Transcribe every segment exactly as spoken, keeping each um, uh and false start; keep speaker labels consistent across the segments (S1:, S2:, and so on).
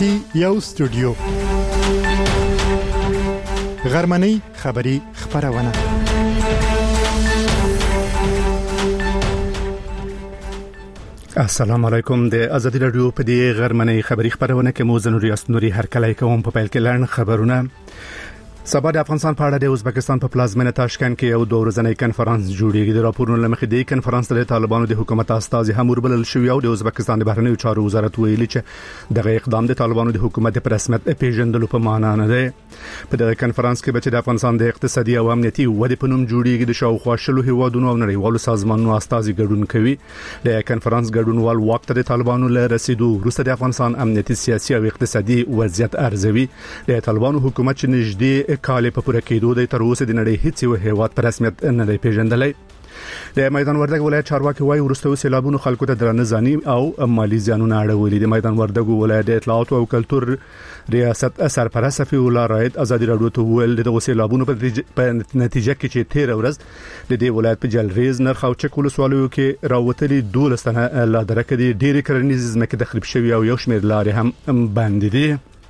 S1: کې یو استودیو غرمنۍ خبری خبرونه السلام علیکم د ازادي رادیو په دې غرمنۍ خبری خبرونه کې مو زنوري اسنوري هر کله کوم په پیل کې لړن خبرونه سبا د افغانستان په اړه د ازبکستان په پلازمینه تاشکند کې یو دوه ورځنی کنفرانس جوړیږي. د راپورونو لمخې د کنفرانس د طالبانو د حکومت استازي هم وربلل شوی او د ازبکستان د بهرنیو چارو وزارت ویلي چې دغه اقدام د طالبانو د حکومت په رسمیت پیژندلو په معنا نه دی. په دغه کنفرانس کې به د افغانستان د اقتصادي او امنیتي ودې په نوم جوړیږي د شاوخوا شلو هیوادونو او نړیوالو سازمانونو استازي ګډون کوي. د کنفرانس ګډونوال وخت د طالبانو له رسیدو وروسته د افغانستان امنیتي سیاسي او اقتصادي وضعیت ارزوي. د طالبانو حکومت چې نږدې کال په پوره کېدو د تر اوسه د نړۍ هیڅ یو هیواد په رسمیت نه دی پیژندلی. د میدان وردګ ولایت چارواکي وایي ورسته سیلابونو خلکو ته درنه ځاني او مالی زیانونه اړولي. د میدان وردګ ولایت د اطلاعات او کلتور ریاست سرپرست صفی الله رائد ازادي رادیو ته ویل د سیلابونو په نتیجه کې چې تیر ورځ د دې ولایت په جلریز نرخ او چک ولسوالیو کې راوتلي دولستنه لا درکه دي ډېری کرنیز ځمکې تخریب شوي او یو شمېر لارې هم بند دي.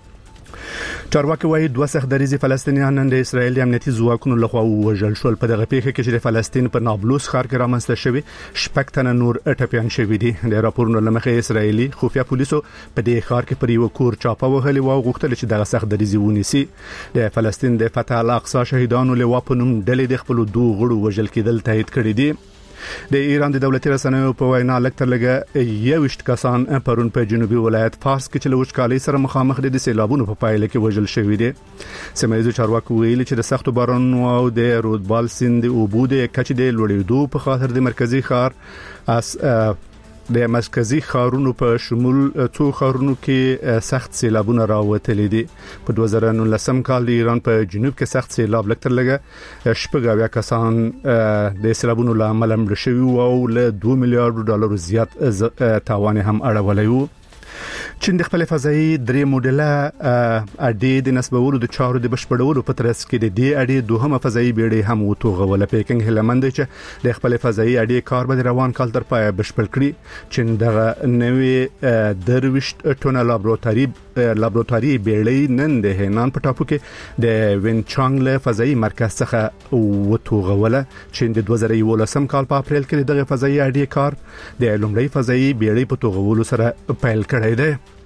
S1: چارواکي وایي دوه سختدریزي فلسطینیان نن د اسرایل امنیتي ځواکونو لخوا وژل شول. په دغه پیښه کې چې د فلسطین په نابلس ښار کې رامنځته شوی شپږ تنه نور ټپيان شوي دي. د راپورونو لمخې اسرایلی خفیه پولیسو په دې ښار کې پر یو کور چاپه وهلي او غوښتل چې دغه سختدریزي ونیسي. د فلسطین د فتح الاقصی شهیدانو له واپنوم ډلې د خپل دوه غړو وژل کېدل تایید کړی دي. د ایران د دولتي رسنیو په وینا لکتر لګه یوشت کسان پرون په جنوبي ولایت فارس کې چې له وچکالۍ سره مخامخ دي د سیلابونو په پایله کې وژل شوی دي. سیمایي چارواکي ویلي چې د سختو بارانونو او د رودبال سیند او اوبو د کچې د لوړېدو په خاطر د مرکزی ښار اس د مرکزی ښارونو په شمول څو ښارونو کې سخت سیلابونه راوتلي دي. په دوه زره نولسم کال د ایران په جنوب کې سخت سیلاب لکتر لګه شپږ اویا کسان د سیلابونو له امله مړه شوي او له دوه میلیارډ ډالر زیات تاوان هم اړولی و. چین د خپل فضایي درې موډله اډې د نسبولو د چارو د بشپړولو په ترڅ کې د دې اډې دوهمه فضایي بیړۍ هم وتوغوله. پیکنګ هلمند چې د خپل فضایي اډې کار به روان کال تر پای بشپړ کړي. چین دغه نوې درويشت ټونه لابراتواري لابراتواري بیړۍ نن د هنان په ټاپو کې د وینچانګ له فضایي مرکز څخه وتوغوله. چین د دوه زره یولسم کال په اپریل کې دغه فضایي اډې کار د لومړی فضایي بیړۍ په توغولو سره پیل کړی دی.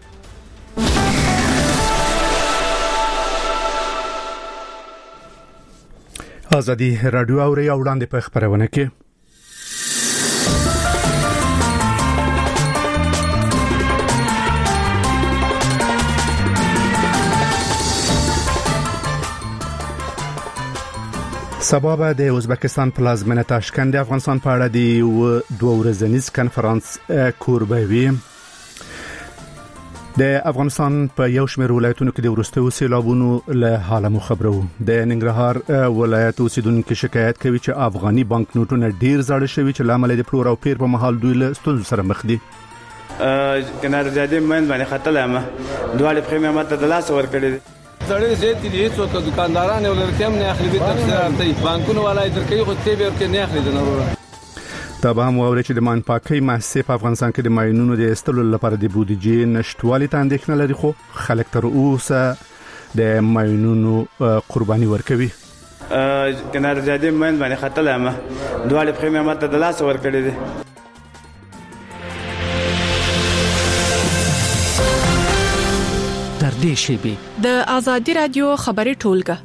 S1: ازادي رادیو او ری وړاندې په خبرونه کې سبا به د ازبکستان پلازمینه تاشکند د افغانستان په اړه د دوه ورځنیز کنفرانس کوربوي. د افغانستان په یو شمېر ولایتونو کې د ورستیو سیلابونو له حاله مو خبرو. د ننګرهار ولایت اوسیدونکو شکایت کوي چې افغاني بانک نوټونه ډیر زاړه شوي چې لامل د پلور او پیر په محل دوی له ستونزو سره مخ دي.
S2: کنار زیاتې من باندې خطر لامه دواله پریمیمات د لاس ور کړی زړې زیاتې دي څو دکانداران ولرتم نه اخلي د تفسیر ارتي بانکونو ولای درکې خو تی به کې نه اخلي د نورو. تابع هم ووري چې د مان پاکي مؤسسه په افغانستان کې د ماینونو د استلو لپاره د بودیجې نشټوالي ته اندېښنه لري خو خلک تر اوسه د ماینونو قرباني ورکوي. کنار زیاتې من باندې خطر لامه دواله پریمیمات د لاس ور کړی دي.
S3: تر دې شی د ازادي رادیو خبري ټولګه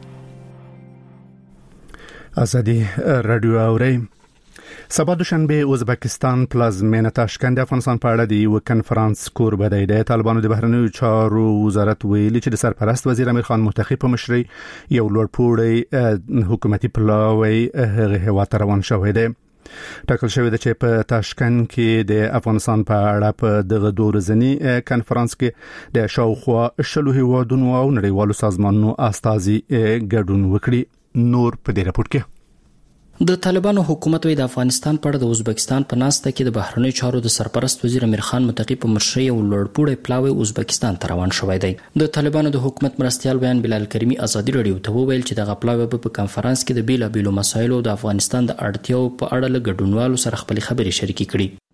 S1: ازادي رادیو اوري. سبا دوشنبه ازبکستان پلازمینه تاشکند افغانستان په اړه د یو کنفرانس کوربه دی. د طالبانو د بهرنیو چارو وزارت ویلي چې د سرپرست وزیر امیر خان متقی په مشرۍ یو لوړپوړی حکومتي پلاوی هغه هوا ته روان شوی دی. ټاکل شوی دی چې په تاشکند کې د افغانستان په اړه په دغه دوه ورځنی کنفرانس کې د شاوخوا شلو هیوادونو او نړیوالو سازمانونو استازي ګډون وکړي. نور په دې راپور کې
S4: د طالبانو حکومت وی د افغانستان پر د ازبکستان په ناسته کې د بهرنی چارو د سرپرست وزیر امیر خان متقی په مشرۍ او لوړپوړی پلاوی ازبکستان ته روان شوی دی. د طالبانو د حکومت مرستيال بیان بلال کریمی ازادي رادیو ته وویل چې د پلاوی په کانفرنس کې د بیلابیلو مسایلو د افغانستان د اړتیاو په اړه له ګډونوالو سره خپل خبرې شریکې کړي.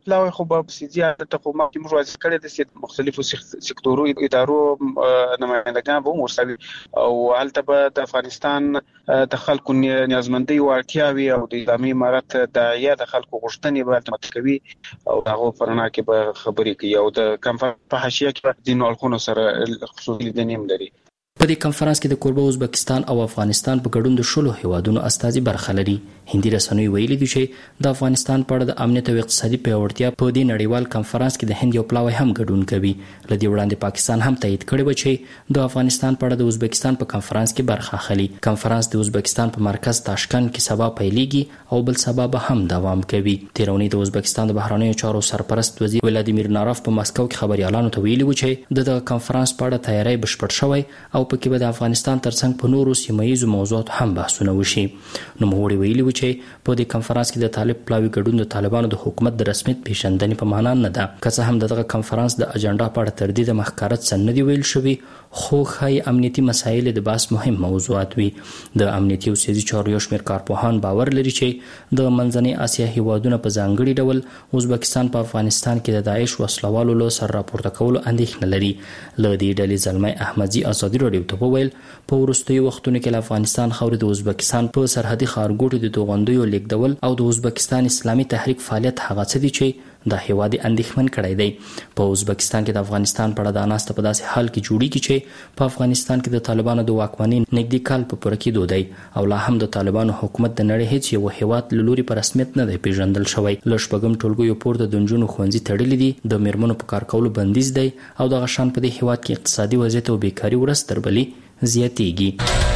S5: پلاوی خو په سيدي حالت خو ما کوم راځي کړي د مختلفو سکتورو ادارو نمائندگان به ورسوي او حالت په د افغانستان د خلکو نیازمندي او اړتیاوي او د اسلامي امارت د یا د خلکو غوښتنې به متکوي او هغه پرنا کې به خبرې کوي او د کنفرانس په حاشیه کې د نړیوالو سره خصوصي لیدنې لري.
S4: په دې کنفرانس کې د کوربه ازبکستان او افغانستان په ګډون د شلو هیوادونو استازي برخه لري. هندي رسنیو ویلي دي چې د افغانستان په اړه د امنیت او اقتصادي پیاوړتیا په دې نړیوال کنفرانس کې د هند یو پلاوی هم ګډون کوي. لدې وړاندې پاکستان هم تایید کړی و چې د افغانستان په اړه د ازبکستان په کنفرانس کې برخه اخلي. کنفرانس د ازبکستان په مرکز تاشکند کې سبا پیلېږي او بل سبا به هم دوام کوي. تیرونی د ازبکستان د بهرنیو چارو سرپرست وزیر ولادیمیر ناروف په مسکو کې خبريالانو ته ویلي و چې د کنفرانس په اړه تیاری بشپړ شوی او پکې به د افغانستان ترڅنګ په نورو سیمایي موضوعات هم بحثونه وشي. نو موږ ویلي و چې په دې کنفرانس کې د طالب پلاوی ګډون د طالبانو د حکومت د رسمیت پیژندنې په معنا نه ده. که څه هم دغه کنفرانس د اجنډا په اړه تردید مخکارت سن نه دی ویل شوی، خو ښایي امنیتي مسایل د بحث مهم موضوعات وي. د امنیتي او سیاسي چارو یو شمېر کارپوهان باور لري چې د منځنۍ اسیا هیوادونه په ځانګړي ډول ازبکستان په افغانستان کې د داعش وسلوالو له سر راپورته کولو اندېښنه لري. له دې ډلې زلمی احمدزي ازادي راډیو ته وویل په وروستیو وختونو کې له افغانستان خاورې د ازبکستان په سرحدي ښارګوټو د توغندیو لیږدول او د ازبکستان اسلامي تحریک فعالیت هغه څه دي چې د هیواد اندېښمن کړی دی. په ازبکستان کې د افغانستان په اړه د ناسته په داسې حال کې جوړیږي چې په افغانستان کې د طالبانو د واکمنۍ نږدې کال په پوره کېدو دی او لا هم د طالبانو حکومت د نړۍ هیڅ یو هیواد له لوري په رسمیت نه دی پیژندل شوی. له شپږم ټولګیو پورته د نجونو ښوونځي تړلي دي، د میرمنو په کار کولو بندیز دی او دغه شان په دې هیواد کې اقتصادي وضعیت او بیکاري ورځ تر بلې زیاتیږي.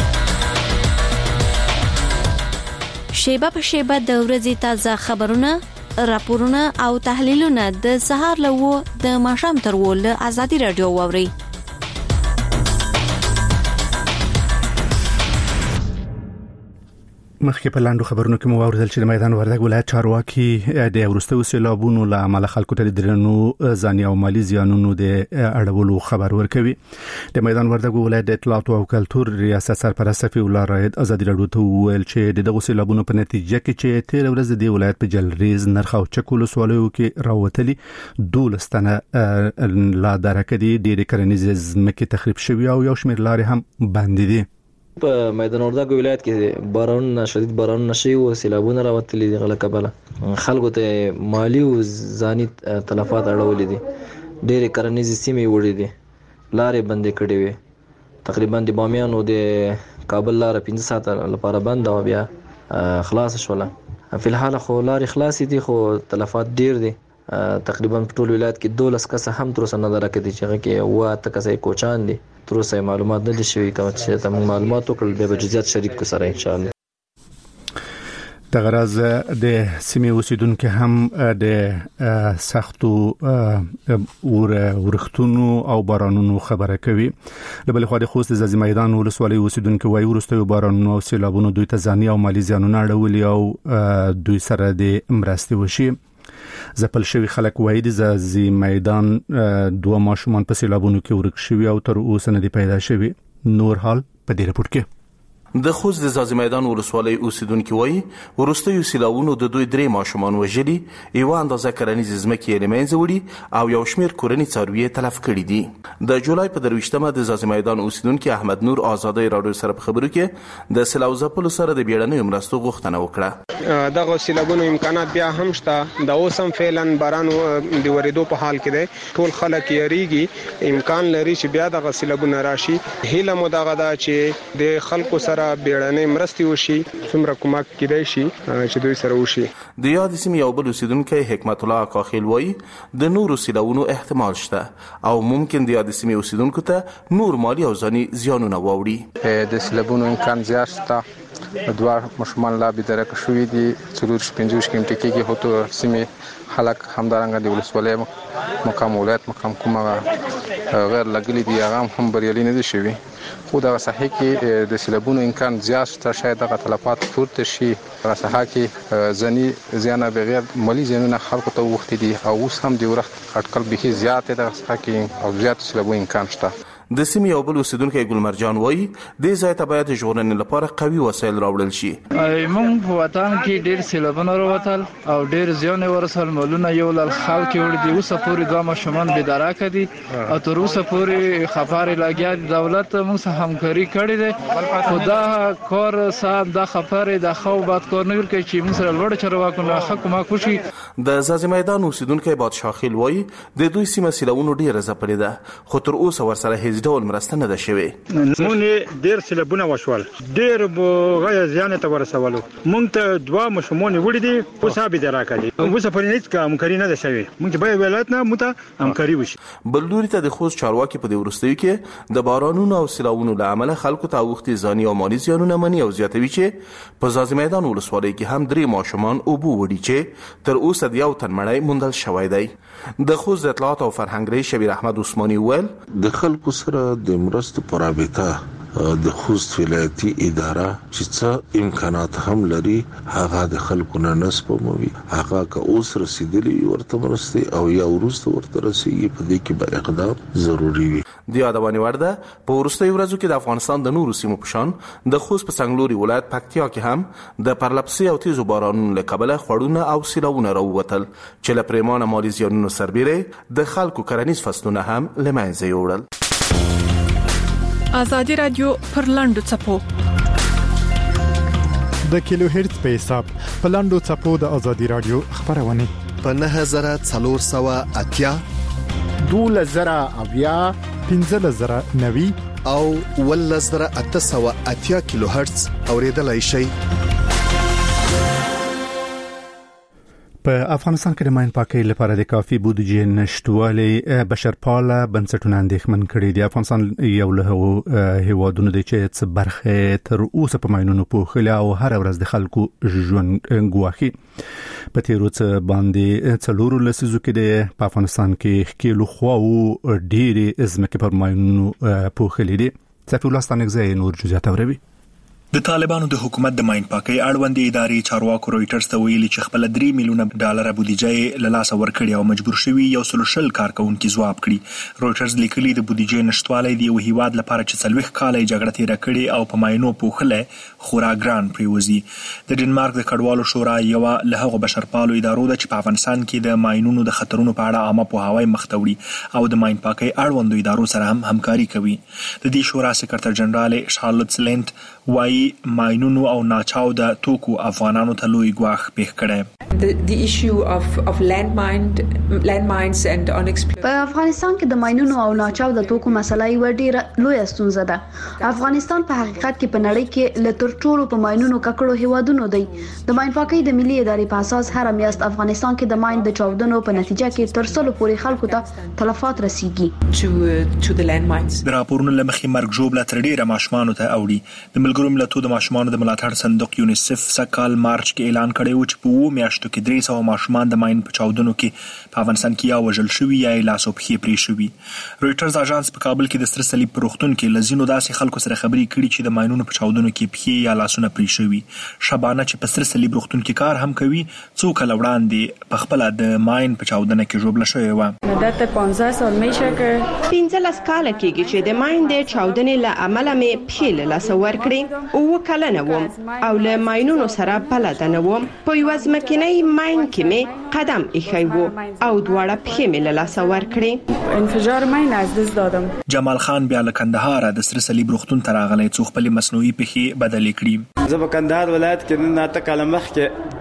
S6: شیبه په شیبه د ورځې تازه خبرونه، راپورونه او تحلیلونه د سهار له و د ماښام تر و له ازادي راډیو واوري.
S1: مخکې په لاندو خبرونو کې مو واوریدل چې د میدان وردګ ولایت چارواکي د وروستیو سیلابونو له امله خلکو ته د درنو ځاني او مالي زیانونو د اړولو خبر ورکوي. د میدان وردګ ولایت د اطلاعات او کلتور ریاست سرپرست صفي الله رائد ازادي راډیو ته وویل چې دغه سیلابونو په نتیجه کې چې تیر ورځ د ولایت په جلریز، نرخ او چکول سوالو کې راوتلي دولستانه لا درکدي ډېر کرنیز ځمکې تخریب شوی او یو شمېر لارې هم بندې دي.
S7: په میدان وردګ ولایت کې باران شدید باران نشي او سیلابونه راوتلي دي غلطه کبله خلکو ته مالی او ځاني تلفات اړولې دي. ډېر کرنیز سیمې وړي دي، لارې بندې کړې وي. تقریبا د بامیان او د کابل لار پنځه ساعته لپاره بند او بیا خلاص شوله. په الحال خو لارې خلاص دي خو تلفات ډېر دي. تقریبا په ټول ولایت کې دولس کسه هم تر اوسه نه درکدي چې هغه کې واته کسه کوچان دي. تر اوسه معلومات نه دي شوي، کوم چې تاسو معلومات وکړل به جزئیات شریک کو سره ان شاء الله.
S1: د غرض د سیمې اوسیدونکو هم د سختو ور ورختونو او بارانونو خبره کوي. له بل خوا د خوست د ځاځي میدان ولسوالۍ اوسیدونکو وايي وروستیو بارانونو او سیلابونو دوی ته ځاني او مالي زیانونه اړولي او دوی سره د مرستې وشي. زپل شوی خلک وایي د ځاځي میدان دوه ماشومان په سیلابونو کې ورک شوي او تر اوسه نه دی پیدا شوی. نور حال په دې رپورت کې
S8: د خوست د ځاځي میدان ولسوالۍ اوسیدونکو وایي ورستیو سیلابونو د دوی درې ماشومان وژلي، یو اندازه کرنیز ځمکې یې له منځه وړي او یو شمېر کورني څاروي تلف کړي دي. د جولای په درویشتمه د ځاځي میدان اوسیدونکو احمد نور ازادي راډیو سره په خبرو کې د سیلاب ځپلو سره د بیړنیو مرستو غوښتنه وکړه.
S9: دغه سیلابونو امکانات بیا هم شته، د اوسم فعلا باران د ورېدو په حال کې دی. ټول خلک یریږي، امکان لري چې بیا دغه سیلابونه راشي. هیله مو دغه ده چې د خلکو سره بیړنۍ مرستې وشي، څومره کومک کېدای شي چې دوی سره وشي.
S8: د یاد سیمې یو بل اوسیدونکی حکمت الله کاخیل وایي د نورو سیلابونو احتمال شته او ممکن د یاد سیمې اوسیدونکو ته نور مالی او ځاني زیانونه واوړي.
S10: د سیلابونو امکان زیات شته. دوه ماشومان لا به درک شوې دي، څلور پنځوس کیلومتره کې هوته سیمې خلک همدارنګه د ولسوالۍ مقام ولایت مقام کومه غیر لګلې دي هغه هم بریالي نه دي شوي. خو دا صحیح کې د سیلابونو امکان زیات شته، شاید دغه تلفات پورته شي. هغه صحه کې ځنی زیانه بغیر مالی زیانونه خلکو ته وخت دي او اوس هم د ورخت اټکل به زیات دغه صحه کې او زیات سیلابونو امکان شته.
S8: د سیمې یو بل اوسیدونکی ګلمرجان وایي دې ځای ته باید ژغورنې لپاره قوي وسایل راوړل شي.
S11: موږ په وطن کې ډېر سیلابونه راوتل او ډېر زیان ورسول، مالونه یو لړ خلک وړي دي. اوسه پورې دوه ماشومان بېداره کړي او تر اوسه پورې خبرې لګیا دي. دولت موږ سره همکاري کړې ده خو دا کار صاحب دا خبرې د خو باد کار نه کوي چې موږ سره لوړ چارواکو نه حق ما کوشي.
S8: د زازي میدان اوسیدونکی بادشاه خیل وایي د دوی سیمه سیلابونو ډېره ځپلې ده خو تر اوسه ورسره هیڅ ډول مرسته نه ده شوې.
S12: مونږ ډېر سیلابونه وشول، ډېر غیا زیان ته ورسولو. مونږ ته دوه مشمون وړي دي اوسه بېداره کړي. اوسه په هیڅ کار همکاري نه ده شوې. مونږ به ولایت نه مو ته همکاري وشي.
S8: بل لوري ته د خوست چارواکي په دې وروستیو کې د بارانونو او سیلابونو له امله خلکو ته اوښتي ځاني او مالي زیانونه مني او زیاتوي چې په زازي میدان ولسوالۍ کې هم درې ماشومان اوبو وړي چې تر اوسه د یو تن مړی موندل شوی دی. د خوست د اطلاعات او فرهنګ رئیس شبیر احمد عثماني وویل
S13: د خلکو سره د مرستو په رابطه د خوست ولایتي اداره چې څه امکانات هم لري هغه د خلکو نه نسپموي. هغه که اوس رسیدلی ورته مرستې او یا وروسته ورته رسیږي په دې کې به اقدام ضروري وي.
S8: د یادونې وړ ده په وروستیو ورځو کې د افغانستان د نورو سیمو په شان د خوست په څنګلوري ولایت پکتیا کې هم د پرلپسې او تیزو بارانونو له کبله خوړونه او سیلابونه راووتل چې له پریمانه مالي زیانونو سربیره د خلکو کرنیز فصلونه هم له منځه یوړل.
S3: آزادي رادیو پر لاندو چپو
S14: د کیلو هرتز په حساب په لاندو چپو د آزادي رادیو خبرونه
S15: په نه هزار څلور سوه اتیا
S14: دوله زره اویا پنځه زره نوي
S15: او ول زره اته سوه اتیا کیلو هرتز اوریدلای شي.
S1: په افغانستان کې د ماین پاکۍ لپاره د کافي بودیجې نشټوالي بشرپاله بنسټونه اندېښمن کړي دي. افغانستان یو له هیوادونو دی چې څه برخه تر اوسه په ماینونو پوښلي او هر ورځ د خلکو ژوند ګواخي. په تیرو څه باندې څلورو لسیزو کې د په افغانستان کې خکېلو خوا او ډېرې ځمکې پر ماینونو پوښلي دي. صفي الله ستانکزی نور جزئیات اوروي.
S16: د طالبانو د حکومت د ماین پاکۍ اړوند ادارې چارواکو رويټرز ته ویلي چې خپل درې میلیونه ډالر بودیجه له لاسه ورکړي او مجبور شوي یو سل شل کارکونکو ځواب کړي. رويټرز لیکلي د بودیجې نشټوالی دی یو هیواد لپاره چې څلوېښت کاله جګړه تیر کړي او په ماینو پوښله خورا ګران پریوزي. د ډنمارک د کډوالو شورا یو له هغو بشرپالو ادارو ده چې په افغانستان کې د ماینونو د خطرونو په اړه عامه پوهاوی مختوړي او د ماین پاکۍ اړوند ادارو سره هم همکاري کوي. د دې شورا سکرټر جنرال شارلوت سلنت وايي ماینونو او ناچاو د توکو افغانانو ته لوی ګواښ پیښ کړي.
S17: The, the issue of, of landmine, landmines and unexploded.
S18: په افغانستان کې د ماینونو او ناچاو د توکو مسله یو ډېر لوی ستونزه ده. افغانستان په حقیقت کې په نړۍ کې له تر ټولو په ماینونو ککړو هیوادونو دی. د ماین پاکۍ د ملي ادارې په اساس هر میاشت افغانستان کې د ماین د چاودنو په نتیجه کې تر سلو پورې خلکو ته تلفات رسیږي.
S17: To, to the landmines.
S16: د راپورونو له مخې مرګ ژوبله تر ډېره ماشومانو ته اوړي. د ملګرو ملتونو د ماشومانو د ملاتړ صندوق یونیسف سکهال مارچ کې اعلان کړی و چې په اوو میاشتو کې درې سوه ماشومان د ماین په چاودنو کې په افغانستان کې یا وژل شوي یا یې لاس او پښې پرې شوي. رويټرز اژانس په کابل کې د سره صلیب په روغتون کې له ځینو داسې خلکو سره خبرې کړي چې د ماینونو په چاودنو کې پښې یا لاسونه پرې شوي. شبانه چې په سره صلیب روغتون کې کار هم کوي څو کاله وړاندې په خپله د ماین په چاودنه کې ژوبله شوې وه.
S19: مدت پانزده سال میشه که
S20: پنځلس کاله کېږي چې د ماین د چاودنې له امله مې پښې له لاسه ورکړې. اووه کلنه وم او له ماینونو سره بلده نه وم. په یوه ځمکنۍ ماین کې مې قدم ایښی و او دواړه پښې مې له لاسه ورکړې.
S19: انفجار ماین از دست دادم.
S16: جمال خان بیا له کندهاره د سره صلیب روغتون ته راغلی څو خپلې مصنوعي پښې بدلې کړي.
S2: زه په کندهار ولایت کې نن اته کاله مخکې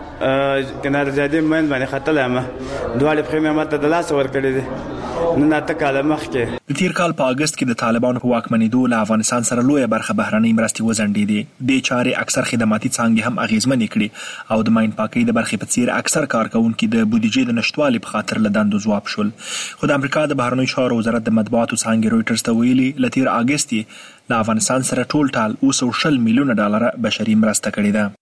S2: کنار زیادې ماین باندې ختلی یم. دواړې پښې مې ماته د لاسه ورکړې دي نن اته کاله مخکې.
S16: د تیر کال په اګست کې د طالبانو په واکمنېدو له افغانستان سره لویه برخه بهرنۍ مرستې وځنډېدې. دې چارې اکثر خدماتي څانګې هم اغېزمنې کړې او د ماین پاکۍ د برخې په څیر اکثر کارکوونکي د بودیجې د نشتوالي په خاطر له دندو ځواب شول. خو د امریکا د بهرنیو چارو وزارت د مطبوعاتو څانګې رويټرز ته ویلي له تیر اګست یې له افغانستان سره ټول ټال اوه سوه شل میلیونه ډالره بشري مرسته کړې ده.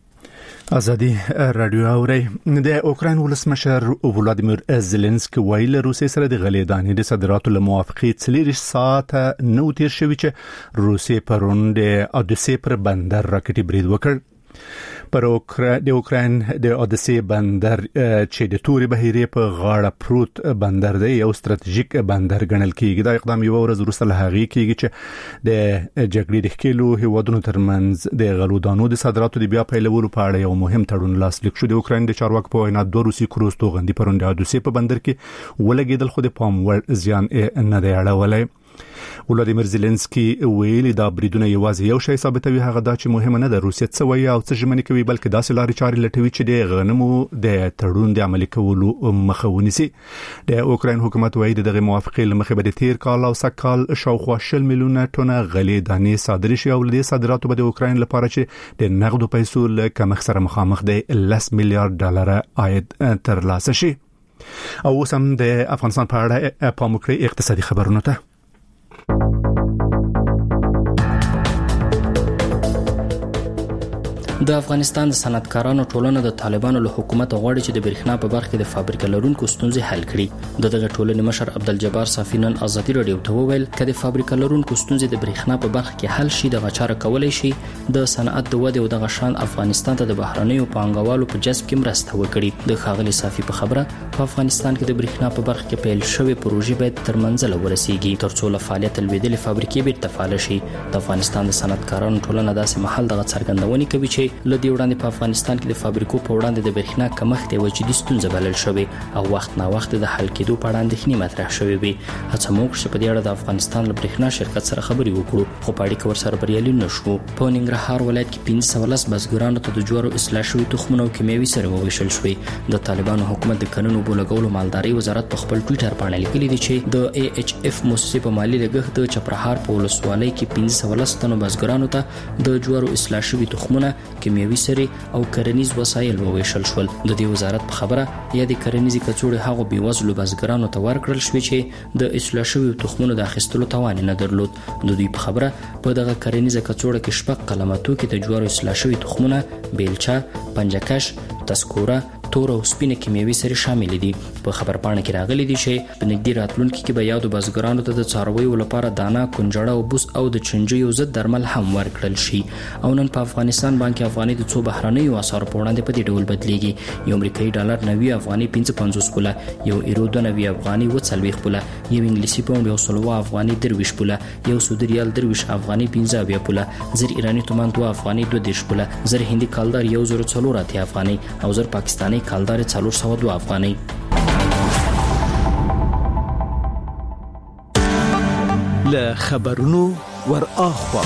S1: آزادي رادیو اوري. د اوکراین ولسمشر ولادیمیر زيلنسکي ویل روسیې سره د غلې دانې د صادراتو له موافقې څلور ساعته نو تیر شوی چې روسیې پرون د اودیسې پر بندر راکټي برید وکړ. پر د اوکراین د اودسي بندر چې د توري بهیرې په غاړه پروت بندر دی یو ستراتیژیک بندر ګڼل کیږي. دا اقدام یو ورځ وروسته له هغې کیږي چې د جګړې د ښکېلو هیوادونو ترمنځ د غلو دانو د صادراتو د بیا پیلولو په اړه یو مهم تړون لاسلیک شو. د اوکراین د چارواکو په وینا دوه روسي کروز توغندي پرون د اودسي په بندر کې ولګېدل، خو د پام وړ زیان نه دی اړولی. ولادیمیر زيلنسکي ویلي دا بریدونه یوازې یو شی ثابتوي، هغه دا چې مهمه نه ده روسیه څه وایي او څه ژمنې کوي، بلکې داسې لارې چارې لټوي چې د غنمو د تړون د عملي کولو مخه ونیسي. د اوکراین حکومت وایي دغه موافقې له مخې به د تیر کال او سږ کال شاوخوا شل میلیونه ټنه غلې دانې صادرې شي او له دې صادراتو به د اوکراین لپاره چې د نقدو پیسو له کمښت سره مخامخ دی لس میلیارډ ډالر عاید ترلاسه شي. او اوس هم د افغانستان په اړه پام وکړئ اقتصادي خبرونو ته.
S4: د افغانستان د صنعتکارانو ټولنه د طالبانو له حکومت غواړي چې د برېښنا په برخه کې د فابریکې لرونکو ستونزې حل کړي. د دغه ټولنې مشر عبدالجبار صافی نن ازادي رادیو ته وویل چې د فابریکې لرونکو ستونزې د برېښنا په برخه کې حل شي، د غچاره کولای شي د صنعت د ودې او د غشان افغانستان ته د بهرنیو پانګوالو په جذب کې مرسته وکړي. د ښاغلي صافی په خبره په افغانستان کې د برېښنا په برخه کې پیل شوې پروژې باید تر منځله ورسیږي ترڅو له فعالیت لویدلې فابریکې بیرته فعال شي. د افغانستان د صنعتکارانو ټولنه داسې محل دغه څرګندونې کوي چې له دې وړاندې په افغانستان کې د فابریکو په وړاندې د برېښنا کمښت یوه جدي ستونزه بلل شوې او وخت نا وخت د حل کېدو په اړه اندېښنې مطرح شوې وي. هڅه مو وکړه چې په دې اړه د افغانستان له برېښنا شرکت سره خبرې وکړو، خو په اړیکه ورسره بریالي نه شو. په ننګرهار ولایت کې پنځه سوه لس بزګرانو ته د جوارو اصلاح شوي تخمونه او کیمیاوي سرې وویشل شوې. د طالبانو حکومت د کرنې اوبو لګولو مالدارۍ وزارت په خپل ټویټر باندې لیکلي دي چې د ای ایچ اف موسسې په مالي لګښت د چپرهار په ولسوالۍ کې پنځه سوه لس تنو بزګرانو ته د جوارو اصلاح شوي تخمونه، کیمیاوي سرې او کرنیز وسایل وویشل شول. د دې وزارت په خبره یا د کرنیزي کڅوړې هغو بېوزلو بزګرانو ته ورکړل شوې چې د اصلاح شویو تخمونو د اخیستلو توان نه درلود. د دوی په خبره په دغه کرنیزه کڅوړه کې شپږ قلمه توکي د جوارو اصلاح شوي تخمونه، بیلچه، پنجکش، تسکوره، تور او سپینه کیمیاوي سرې شامل دي. په خبرپاڼه کې راغلي دي چې په نږدې راتلونکي کې به یادو بزګرانو ته د څارویو لپاره دانه، کنجړه او بوس او د چنجیو ضد درمل هم ورکړل شي. او نن په افغانستان بانک افغاني د څو بهرنیو اسعارو په وړاندې په دې ډول بدلیږي. یو امریکایي ډالر نوي افغاني پنځه پنځوس پوله، یو ایرو دوه نوي افغاني اووه څلوېښت پوله، یو انګلیسي پاونډ یو سل اووه افغاني درویشت پوله، یو سعودي ریال درویشت افغاني پنځه اویا پوله، زر ایراني تومان دوه افغاني دوه دېرش پوله، زر هندي کالدار یو زر څلور اتیا افغاني او زر پاکستاني کالدار څلور سوه دوه افغاني.
S21: له خبرونو ور اخوا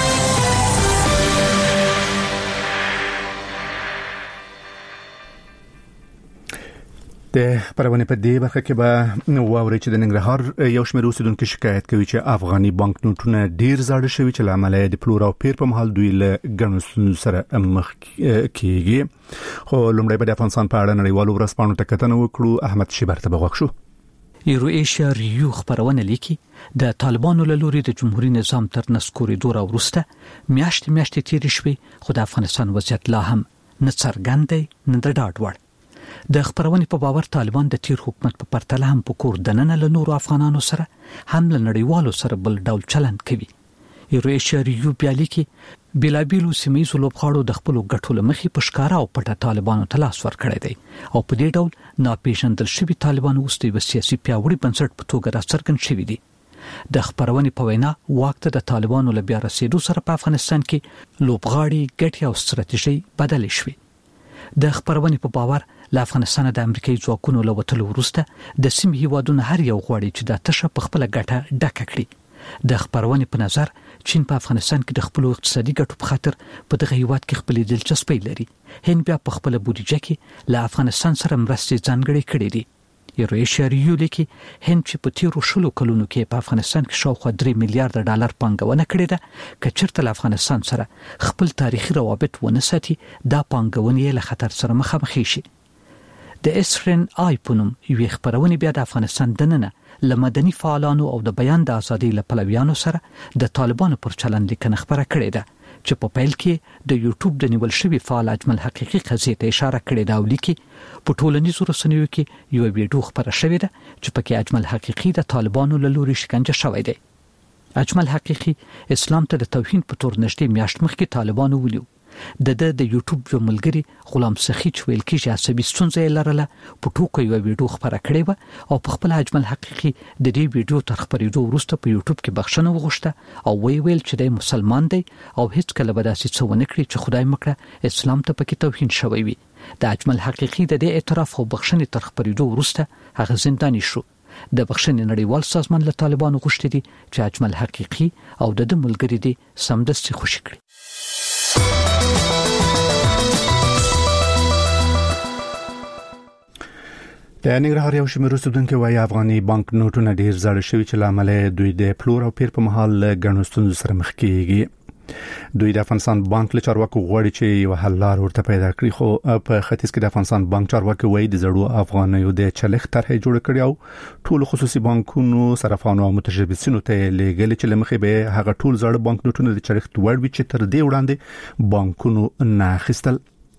S1: د پرونې په دې برخه کې به واوري چې د ننګرهار یو شمېر اوسیدونکو شکایت کوي چې افغاني بانک نوټونه ډیر زاړه شوي چې له امله د پلور او پیر په مهال دوی له ګڼو ستونزو سره مخ کیږي. خو لومړی به د افغانستان په اړه نړیوالو ورځپاڼو ته کتنه وکړو. احمد شیبر ته بغوښ شو.
S22: ایرو ایشیا ریو خبرونه لیکي د طالبانو له لوري د جمهوریت نظام تر نسکوري دور وروسته میاشتې میاشتې تیرې شوې، خو د افغانستان وضعیت لا هم نه څرګند دی نه د ډاډ وړ. د خبرونې په باور طالبان د تیر حکومت په پرتله هم په کور دننه له نورو افغانانو سره هم له نړیوالو سره بل ډول چلند کوي. ایرو ایشیا ریو بیا لیکي بېلابېلو سیمهییزو لوبغاړو د خپلو ګټو له مخې په ښکاره او پټه طالبانو ته لاس ورکړی دی او په دې ډول ناپېژندل شوي طالبان اوس د یوه سیاسي پیاوړي بنسټ په توګه راڅرګند شوي دي. د خبرونې په وینا واک ته د طالبانو له بیا رسېدو سره په افغانستان کې لوبغاړي، ګټې او ستراتیژۍ بدلې شوې. د خبرونې په باور له افغانستان د امریکایي ځواکونو له وتلو وروسته د سیمې هیوادونو هر یو غواړي چې دا تشه په خپله ګټه ډکه کړي. د خبرونې په نظر چین په افغانستان کې د خپل اقتصادي ګټو په خاطر په دغه هیواد کې خپل دلچسپي لري. هند بیا په خپل بودیجه کې له افغانستان سره مرستې ځانګړې کړې دي. ایرو ایشیا ریو لیکي هند چې په تیرو شلو کلونو کې په افغانستان کې شاوخوا درې میلیارډ ډالر پانګونه کړې ده، که چېرته له افغانستان سره خپل تاریخي روابط ونه ساتي دا پانګونې له خطر سره مخامخ شي. د اسرن آی په نوم یوې خبرونې بیا د افغانستان دننه له مدني فعالانو او د بیان د ازادۍ له پلویانو سره د طالبانو پر چلند لیکنه خبره کړې ده چې په پیل کې د یوټیوب د نیول شوي فعال اجمل حقیقي قضیې ته اشاره کړې ده او لیکي په ټولنیزو رسنیو کې یوه ویډیو خبره شوې ده چې پکې اجمل حقیقي د طالبانو له لوري شکنجه شوی دی. اجمل حقیقي اسلام ته د توهین په تور نږدې میاشت مخکې طالبانو ویلو د د د یوټیوب یو ملګری غلام سخی چې ویل کېږي عصبي ستونزه لرله په ټوکو یو ویډیو خبره کړې و او په خپل اجمل حقیقي د دې ویډیو تر خبرېدو وروسته په یوټیوب کې بخښنه وغوښته او وی ویل چې د مسلمان دی او هیڅ کله به داسې څه ونه کړي چې خدای مکړه اسلام ته پکې توهین شوی وي. د اجمل حقیقي د دې اعتراف او بخښنې تر خبرېدو وروسته هغه زنداني شو. د بخښنې نړیوال سازمان له طالبانو غوښتي دي چې اجمل حقیقي او د ملګری دي سمدستي خوشي کړي.
S1: د ننګرهار یو شمېر اوسیدونکو وايي افغاني بانک نوټونه ډیر زاړه شوي چې لامل دوی د پلور او پیر په مهال ګڼو ستونزو سره مخ کیږي. دوی د افغانستان بانک له چارواکو غواړي چې یو حل لار ورته پیدا کړي، خو په ختیځ کې د افغانستان بانک چارواکي وایي د زړو افغانیو د چلخ طرحه جوړ کړي او ټول خصوصي بانکونو صرافانو او متشبثینو ته لېږل چې لمخې به هغه ټول زړه بانک نوټونه د چلخ وړ وي چې تر دې وړاندې بانکونو نه اخیستل.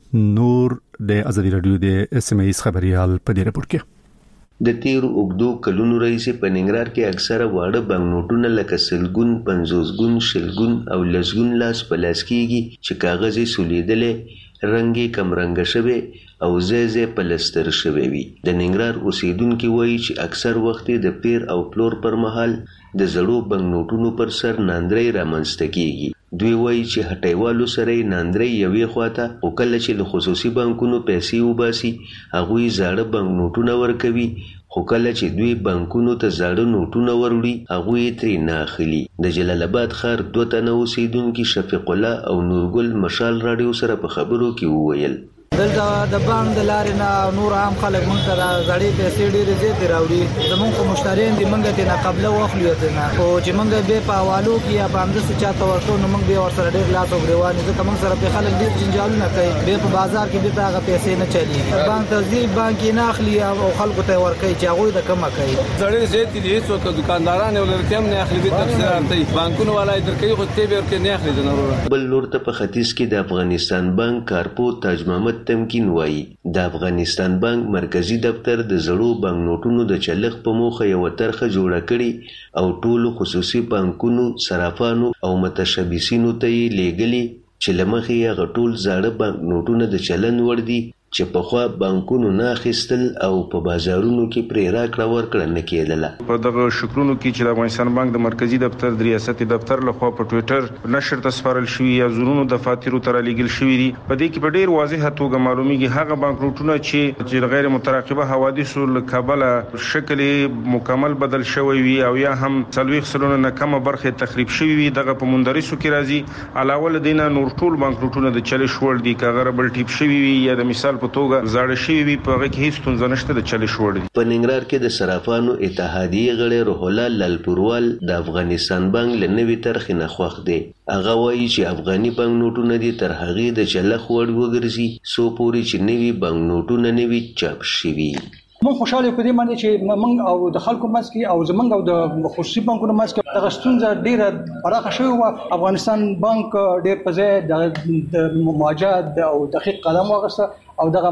S1: نور د ازادي رادیو د اس ام ایس خبريال په دې رپورت کې
S5: د تیر اوګدو کلونو رئیسې په ننګرهار کې اکثره واړه بانک نوټونه لکه سلګون، پنځوسګون، شلګون او لسګون لاس په لاس کېږي چې کاغذ یې سولیدلې، رنګ یې کم رنګه شوی او ځای ځای پلستر شوی وي. د ننګرهار اوسیدونکي وایي چې اکثر وخت د پیر او پلور پر مهال د زړو بانک نوټونو پر سر ناندرۍ رامنځته کېږي. دوی وایي چې هټیوالو سره یې ناندرۍ یوې خواته، خو کله چې له خصوصي بانکونو پیسې وباسي هغوی زاړه بانک نوټونه ورکوي، خو کله چې دوی بانکونو ته زاړه نوټونه وروړي هغوی یې ترې نه اخلي. د جلال آباد ښار دوه تنه اوسیدونکي شفیق الله او نورګل مشال راډیو سره په خبرو کې وویل
S6: دلته د بانک د لارې نه نور عام خلک مونږ ته زړې پیسې ډېرې زیاتې راوړي. زمونږ خو مشتریان دي، مونږ ته نه قبله واخلو نه، خو چې مونږ به په حوالو کې یا په همداسې چاته ورکو نو مونږ به ورسره ډېر لاس او ګریوان دي، ځکه مونږ سره په خلک ډېر جنجالونه کوي، به په بازار کې به هغه پیسې نه چلیږي. بانک ته ځي بانک یې نه اخلي او خلکو ته ورکوي چې هغوی د کمه کوي.
S2: زړې زیاتې دي، هېڅوک دکانداران یې ولرکې هم نه اخلي، به تفسیر ارتي بانکونو والا یې درکوي خو تی به ورکې نه اخلي. ضرور
S5: بل لور ته په ختیځ کې د افغانستان بانک کارپو تاج محمد تمکین وایي د افغانستان بانک مرکزی دفتر د زړو بانک نوټونو د چلخ په موخه یو طرحه جوړه کړي او ټولو خصوصي بانکونو صرافانو او متشبثینو ته یې لېږلي چې لمخې هغه ټول زاړه بانک نوټونه د چلن وړ دي چې پخوا بانکونو نه اخیستل او په بازارونو کې پرې راکړه ورکړه نه کېدله.
S23: په دغه شکرونو کې چې د افغانستان بانک د مرکزی دفتر د ریاستي دفتر لخوا په ټوئیټر نشر ته سپارل شوي یا زرونو دفاترو ته رالیږل شوي دي، په دې کې په ډېر واضحه توګه معلومیږي هغه بانک نوټونه چې چې غیر متراقبه حوادثو له کبله شکل مکمل بدل شوی وي او یا هم څلوېښت سلنه نه کمه برخه تخریب شوي وي، دغه په مندرسو کې راځي. علاوه له دې نه نور ټول بانک نوټونه د چلش وړ دي، که هغه بل ټیپ شوي وي یا د مثال په توګه زاړه شوي وي، په هغه کې هیڅ ستونزه نشته، د چلش وړ دي.
S5: په ننګرهار کې د صرافانو اتحادیې غړی روح الله لالپوروال د افغانستان بانک له نوې طرحې نه خوښ دی. هغه وایي چې افغاني بانک نوټونه دي تر هغې د چلخ وړ وګرځي څو پورې چې نوي بانک نوټونه نوي چاپ شوي.
S24: مونږ خوشاله په دې باندې چې مونږ او د خلکو منځ کې او زمونږ او د خصوصي بانکونو منځ کې دغه ستونزه ډېره پراخه شوې وه. افغانستان بانک ډېر په ځای د مواجهت او دقیق قدم واخیسته او دغه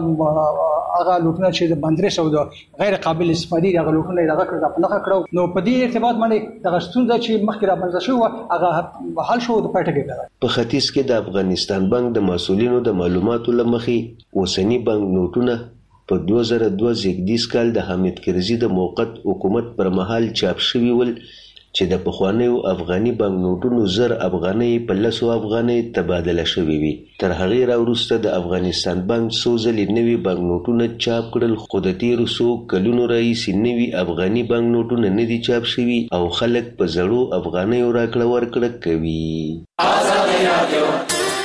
S24: هغه لوټونه چې د بندرس او د غیر قابل استفادې دغه لوټونه دغه کړه په نخښه کړو. نو په دې ارتباط باندې دغه ستونزه چې مخکې رامنځته شوې وه هغه حل شو د پټه کې.
S5: په ختیځ کې د افغانستان بانک د مسؤلینو د معلوماتو له مخې اوسني بانک نوټونه په دوه زره دوه زیږدیز کال د حامد کرزي د موقت حکومت پر مهال چاپ شوي ول چې د پخوانیو افغاني بانک نوټونو زر افغانۍ په لسو افغانۍ تبادله شوي وي. تر هغې راوروسته د افغانستان بانک څو ځلې نوي بانک نوټونه چاپ کړل، خو د تېرو څو کلونو راهیسې نوي افغاني بانک نوټونه نه دي چاپ شوي او خلک په زړو افغانیو راکړه ورکړه کوي.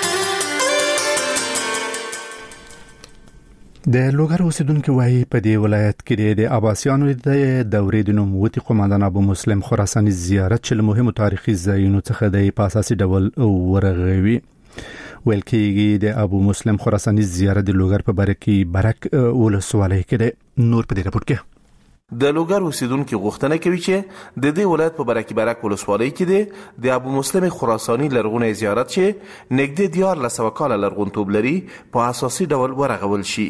S1: د لوګر اوسیدونکو وايي په دې ولایت کې د عباسیانو د دورې د نوموتی قومندان ابو مسلم خراساني زیارت چې مهمو تاریخي ځایونو څخه د په اساسي ډول ورغوي. ویل کېږي د ابو مسلم خراساني زیارت د لوګر په باره کې برک ولسوالۍ کې د نور په دې رپورت کې
S8: د لوګر اوسیدونکو غوښتنه کوي چې د دې ولایت په باره کې برک ولسوالۍ کې د ابو مسلم خراساني لرغونی زیارت چې نږدې دیار لسوه کاله لرغونتوب لري په اساسي ډول ورغول شي.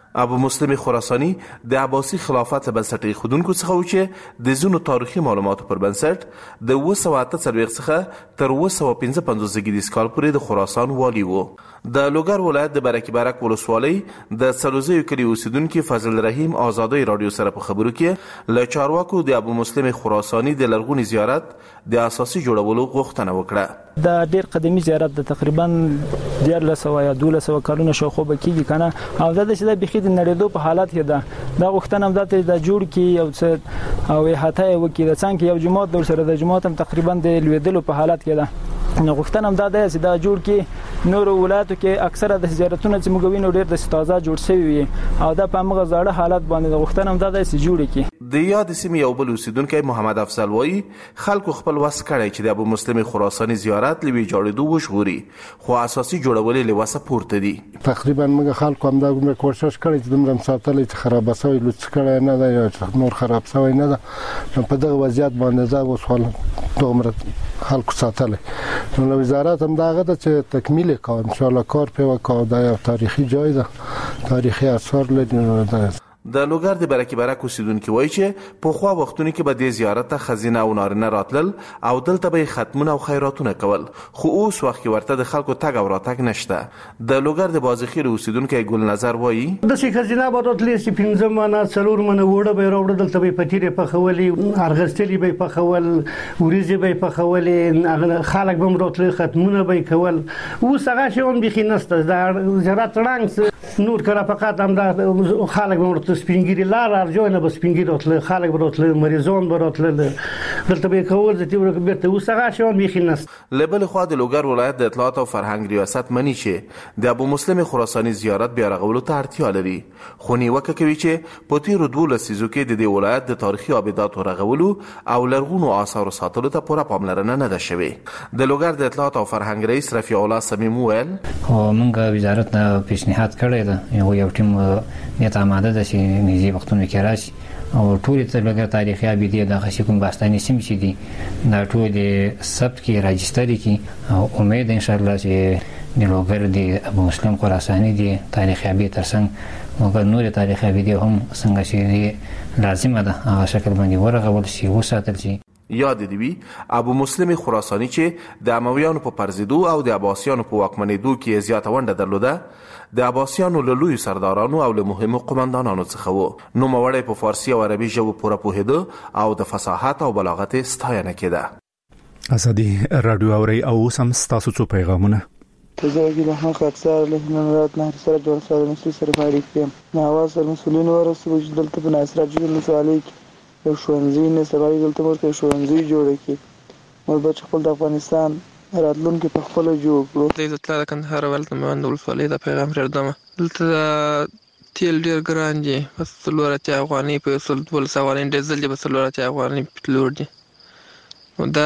S8: ابو مسلم خراساني د عباسي خلافت له بنسټ ایښودونکو څخه و چې د ځینو تاریخي معلوماتو پر بنسټ د اوه سوه اته څلوېښت څخه تر اوه سوه پنځه پنځوس زېږدیز کال پورې د خراسان والي و. د لوګر ولایت د برکي برک ولسوالۍ د څلوزیو کلي اوسیدونکي فضل رحیم آزادۍ راډیو سره په خبرو کې له چارواکو د ابو مسلم خراساني د لرغوني زیارت د اساسي جوړولو غوښتنه وکړه.
S7: دا ډېر قدیمي زیارت د تقریبا دیارلس سوه یا دولس سوه کلونو شاوخوا به کېږي که نه، او دا داسې ده بیخي د نړېدو په حالت کې ده. دا غوښتنه هم دا ته دا جوړ کړي یو څه او احاطه یې وکړي، د څنګ کې یو جومات د ورسره د جومات هم تقریبا د لوېدلو په حالت کې ده. نو غوښتنه هم دا ده چې دا جوړ کړي. نورو ولایتو کې اکثره د زیارتونه چې موږ وینو ډېر د تازه جوړ شوي وي او دا په همغه زاړه حالت باندې د غوښتنه هم دا ده چې جوړ کړي.
S8: د یاد سیمې یو بل اوسیدونکی محمد افضل وایي خلکو خپل وس کړی چې د ابو مسلم خراساني زیارت له ویجاړېدو وژغوري، خو اساسي جوړول یې له وسه پورته دي.
S9: تقریبا موږ خلکو همدا کومه کوشش کړی چې دومره ساتلې چې خراب شوی لوڅ کړی نه ده یا نور خراب شوی نه ده. په دغه وضعیت باندې دا اوس حال دومره خلکو ساتلې. نو وزارت هم داغه ته چې تکمیل وکړي ان شاء الله کار په وکړي. دا یو تاریخي ځای ده، تاریخي آثار لري.
S8: د لوګر د برکي برک اوسیدونکي وایي چې پخوا وختونو کې به د زیارت ته ښځینه او نارینه راتلل او دلته به یې ختمونه او خیراتونه کول، خو اوس وخت کې ورته د خلکو تګ او راتګ نشته. د لوګر د بازخیل اوسیدونکی ګل نظر وایي
S10: داسې ښځینه به راتلې چې پنځه منه څلور منه اوړه به یې راوړه، دلته به یې پتیرې پخولې، ارغستلي به یې پخول، وریځې به یې پخولې، خلک به هم راتلل ختمونه به یې کول. اوس هغه شیان بیخي نشته. د زیارت رنګ نور کړه فقط هم دا خلک به سپینګری لار ارجو نه بس سپینګری راتله، خلک براتله، مریضان براتله، دلته به کول د تیور بیرته وسغه شو میخي نس.
S8: لبل خو د لوګر ولایت د اطلاعات او فرهنګ ریاست منی چې د ابو مسلم خراساني زیارت بیا رغولو ته اړتیا لري، خو نیوکه کوي چې په تیرو دوه لسیزو کې د دې ولایت د تاریخي آباداتو رغولو او لرغونو آثارو ساتلو ته پوره پاملرنه نه ده شوې. د لوګر د اطلاعات او فرهنګ رئیس رفیع الله صمیم وویل
S11: خو موږ وزارت نه پیشنهاد کړی ده، یو یو ټیم نیت آماده ده چې نږدې وختونو کې راشي او ټولې ته لوګر تاریخي ابدي دغه شي کوم باستاني سیمې چې دي دا ټول ثبت کې راجستر کړي او امید ان شاء الله چې د لوګر د ابو مسلم خراساني دي تاریخي ابدي ترڅنګ او نور تاریخي ابدي هم څنګه شي لازمه ده هغه شکل باندې ورغول شي وساتل شي.
S8: یاد دی وی ابو مسلم خراساني چې د امویانو په پرزیدو او د عباسیانو په واکمنېدو کې زیاته ونډه درلوده، د عباسیانو له لوی سردارانو او له مهمو قومندانانو څخه و. نو موړی په فارسی او عربي ژبو پوره پوهېده او د فصاحت او بلاغت ستاینه کېده.
S1: ازادي راډیو اوري او سم ستاسو څو پیغامونه
S25: تزوجي له حق اکثر له نمرات نهر سره جوړ سره مسلي سره فاریق دي نه اواز المسؤلين ورسول دلته په ناصر جوړ سوالي یو ښوونځي نه سبا دلته ورته ښوونځي جوړ کړي مور بچ خپل د افغانستان راتلونکي په خپل جوړ کړو. د اطلاع کندهار ولته مند ولفلې د پیغام پردمه دلته تیل ډیر ګران دي، بس څلورته افغاني په اصل ول سوالین ډیزل دي، بس څلورته افغاني پټلور دي. نو دا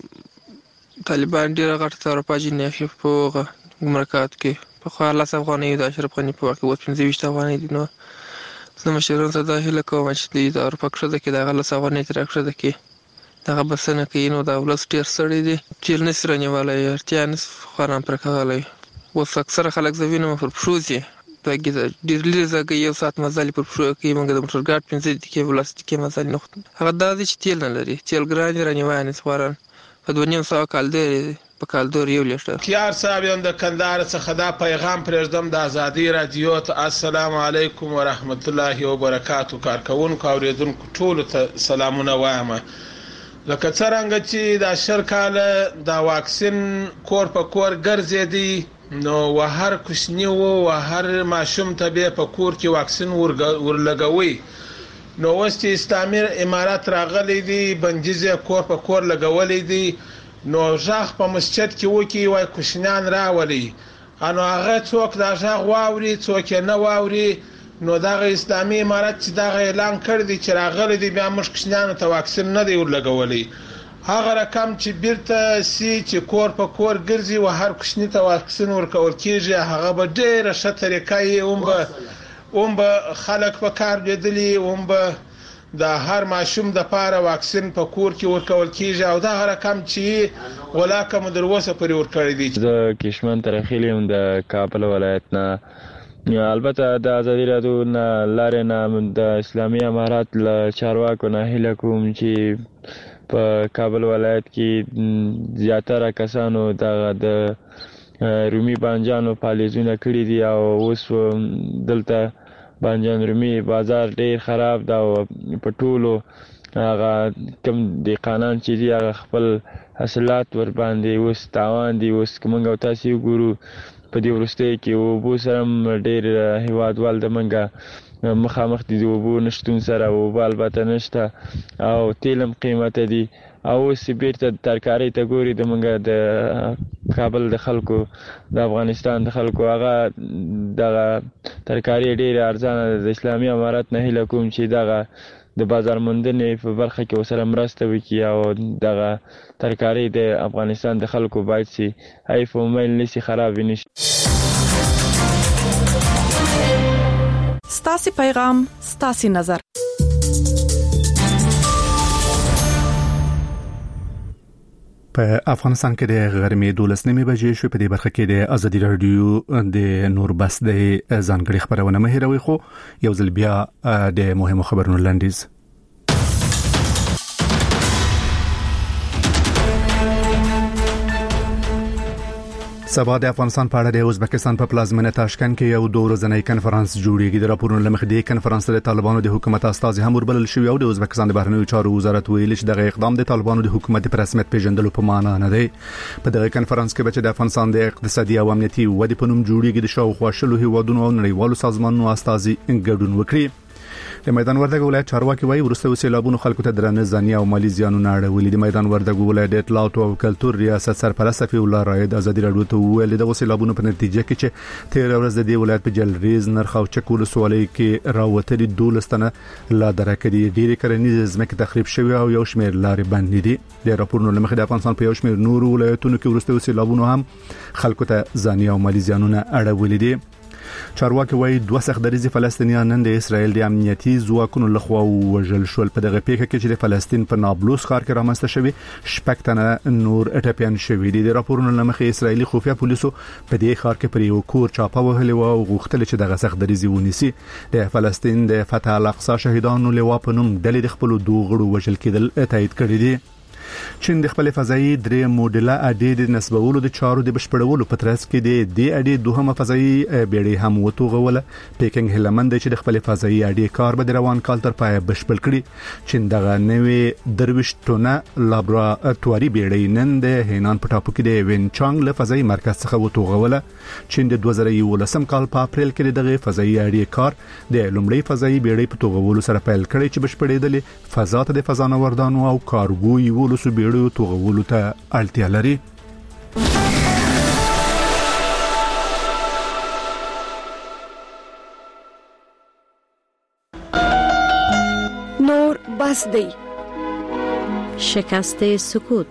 S25: طالبان ډیر غټ تر پاجي نه شي په مرکات کې په خاله افغاني د اشرف غني په واقع و پنځه ویشت افغاني دي. نو زه مشران ته دا هیله کوم چې د اروپا کې د کې د غل افغاني تر اخره د کې دغه بسنه کوي. نو دا ولس ډیر سړی دي چې نسره نیولای ارتیا نس خورم پر کولای وس اکثر خلک زوینه پر پروزي دغه ډیر لږ زګي یو سات مزل پر پرو کې موږ د موټر ګاډ پنځه دي کې ولست کې مزل نه هغه د دې چې تیل نه لري، تیل ګران رانیوان سوارن په دنیا سو کال دی په کال دور یو لښته.
S26: کیار صاحب یو د کندهار څخه دا پیغام پرېږدم د ازادي رادیو ته. السلام علیکم ورحمت الله وبرکاتو. کارکونکو اوریدونکو ټول ته سلامونه وایم. لکه څنګه چې د شر کال د واکسین کور په کور ګرځېدي، نو وهر کوشنی وو وهر ماشوم ته به په کور کې واکسین ورلګوي. نو اوس چې اسلامي امارات راغلي دي بندیزه کور په کور لګولې دي، نو ځاخ په مسجد کې وکی وای کوشنان راولي، انو هغه څوک دا ځاخ واوري څوک نه واوري. نو دا اسلامي امارات چې دا اعلان کړی دی چې راغلي دي بیا موږ کوشنانو ته واکسین نه دی ورلګولي. هغه رقم چې بیرته سي چې کور په کور ګرځي او هر کوشنی ته واکسین ورکول کیږي، هغه به ډیره ښه طریقه یې هم به هم به خلک په کار لیدلی، هم به د هر ماشوم د پاره واکسین په کور کې ورکول کیږي. او دا رقم چې ولاکه مدروسه پرې ورکړی دی.
S27: زه کشمن ترخیلی هم د کابل ولایت نه
S3: البته د ازادي راډیو نه لارې نه د اسلامي امارات له چارواکو نه هیله کوم چې په کابل ولایت کې زیاتره کسانو د رومي بانجانو پالیزونه کړي دي او اوس دلته بانجان رومي بازار ډیر خراب دا په ټولو هغه کم د قانون چې دی هغه خپل حاصلات ور باندې اوس تاوان دي. اوس کومه او تاسو ګورو په دې ورسته کې او بو سره ډیر هیوادوال د منګه مخامخ دي او بو نشټون سره او البته نشته او تیلم قیمت دي او سیبیرته ترکاری ته ګوري د منګه د کابل د خلکو د افغانستان د خلکو هغه د ترکاری ډیر ارزانه د اسلامي امارات نه هیله کوم چې دغه د بازار موندنې په برخه کې وسره مرسته وکړي او دغه ترکاری د افغانستان د خلکو باید سي ایف او مل نشي خراب نشي.
S12: ستاسي پیغام ستاسي نظر.
S1: په افغانستان کې د غرمې دولس نیمه بجې شو. په دې برخه کې د ازادي رادیو د نور بس د ځانګړي خبرونه مهیروي خو یو ځل بیا د مهمو خبرونو لاندیز. سبا د افغانستان په اړه د ازبکستان په پلازمینه تاشکند کې یو دوه ورځنی کنفرانس جوړیږي. د راپورونو لمخې د کنفرانس د طالبانو د حکومت استازي هم وربلل شوی او د ازبکستان د بهرنیو چارو وزارت ویلي چې دغه اقدام د طالبانو د حکومت په رسمیت پیژندلو په معنا نه دی. په دغه کنفرانس کې به د افغانستان د اقتصادي او امنیتي ودې په نوم جوړیږي د شاوخوا شلو هیوادونو او نړیوالو سازمانونو استازي ګډون وکړي. د میدان وردګ ولایت چارواکي وایي ورسته سیلابونو خلکو ته درنه ځاني او مالی زیانونه اړولې. د میدان وردګ ولایت د اطلاعات او کلتور ریاست سرپرست فی الله رائد ازادي راډیو ته ویل د سیلابونو په نتیجه کې چې تیر ورځ د دې ولایت په جلریز نرخ او چکول سوالي کې راوتلي دولستنه لا درکې ډېری کرنیز ځمکې تخریب شوی او یو شمېر لارې بند دي. د راپورونو لمخې د افغانستان په یو شمېر نور ولایتونو کې ورسته سیلابونو هم خلکو ته ځاني او مالی زیانونه اړولې دي. چارواکي وایي دوه سختدریزي فلسطینیان نن د اسرایل د امنیتي ځواکونو لخوا وژل شول. په دغه پیښه کې چې د فلسطین په نابلس ښار کې رامنځته شوی شپږ تنه نور اټپیان شوي دي. د راپورونو لمخې اسرایلی خفیه پولیسو په دې ښار کې پر یو کور چاپه وهلې او غوښتل چې دغه سختدریزي ونیسي. د فلسطین د فتح الاقصی شهیدانو لوا په نوم ډلې د خپل دوه غړو وژل کېدل تایید کړی دي. چین د خپل فضایي درې موډله اډې د نسبولو د چارو د بشپړولو په ترڅ کې د دې اډې دوهمه فضایي بیړۍ هم وتوغوله. پیکنګ هلمند چې د خپل فضایي اډې کار به روان کال تر پای بشپړ کړي. چین دغه نوې درويشتونه لابراتواري بیړۍ نن د هینان په ټاپو کې د وینچانګ له فضایي مرکز څخه وتوغوله. چین د دوه زره یولسم کال په اپریل کې دغه فضایي اډې کار د لومړی فضایي بیړۍ په توغولو سره پیل کړي چې بشپړېدل فضا ته د فضانوردانو او کارګو یو سو بیړیو توغولو ته اړتیا لري.
S12: نور بس دی
S13: شکست سکوت.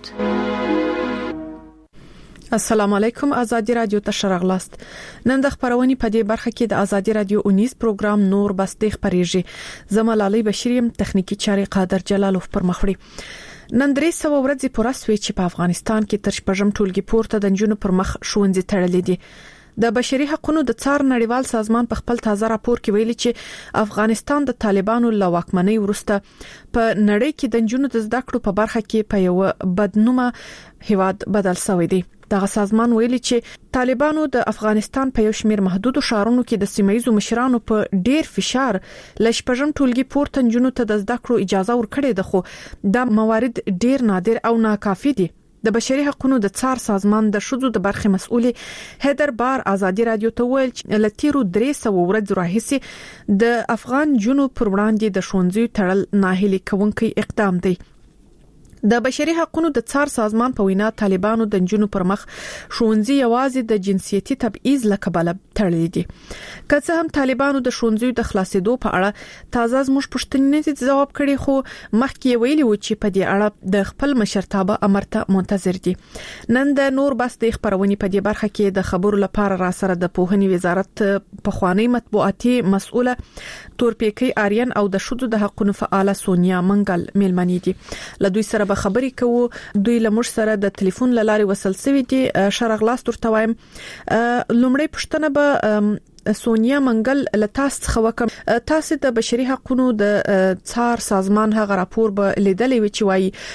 S12: السلام علیکم. آزادی رادیو ته شرغلاست. نن د خبرونې په دې برخه کې د آزادی رادیو اونیز پروګرام نور بس دی خبرېږي. زما لالي بشریم تخنیکی چاري قادر جلالوف پر مخړي. نن درې سو ورځې پوره سوي چې په افغانستان کې تر شپږم ټولګي پورته د جنونو پر مخ شونځي تړلې دي. د بشري حقوقو د څار نړیوال سازمان په خپل تازه راپور کې ویلي چې افغانستان د طالبانو له واکمنۍ وروسته په نړۍ کې د جنونو د زده کړو په برخه کې په یو بدنومه هیواد بدل شوی دی. دغه سازمان ویلي چې طالبانو د افغانستان په یو شمېر محدودو ښارونو کې د سیمایي مشرانو په ډیر فشار لشپږم ټولګي پورته جنونو ته د زده کړو اجازه ورکړې ده، خو دا موارد ډیر نادر او ناکافي دي. د بشري حقوقو د څار سازمان د شذو د برخه مسؤل هیدر بار آزادی رادیو ته ویل چې لتیرو درې سو ورځې راهیسي د افغان جنو پر وړاندې د شونځي تړل ناهیلي کوونکی اقدام دی. د بشري حقوقو د څار سازمان په وینا طالبانو د جنونو پر مخ شونځي یوازې د جنسيتي تبعیض لکبل تړلې دي. که څه هم طالبانو د شونځي د خلاصېدو په اړه تازه زموږ پښتنې جواب کړي، خو مخکې ویلي و چې په دې اړه د خپل مشرتابه امر ته منتظر دي. نن د نور بس د خبرونې په دې برخه کې د خبرو لپاره را سره د پوهنې وزارت پخوانی مطبوعاتي مسؤله تورپیکی آریان او د شذو د حقوقو فعال سونیا منګل ملمنې دي. له دوی سره خبرې کوو. دوی له موږ سره د ټلیفون لارې وصل شوي دي. شرغلاست ورته وایم. لومړی پښتنه به په سونیا منګل لتاس خوکم تاسو د بشري حقوقو د څار سازمان هغه راپور به لیدلې و چې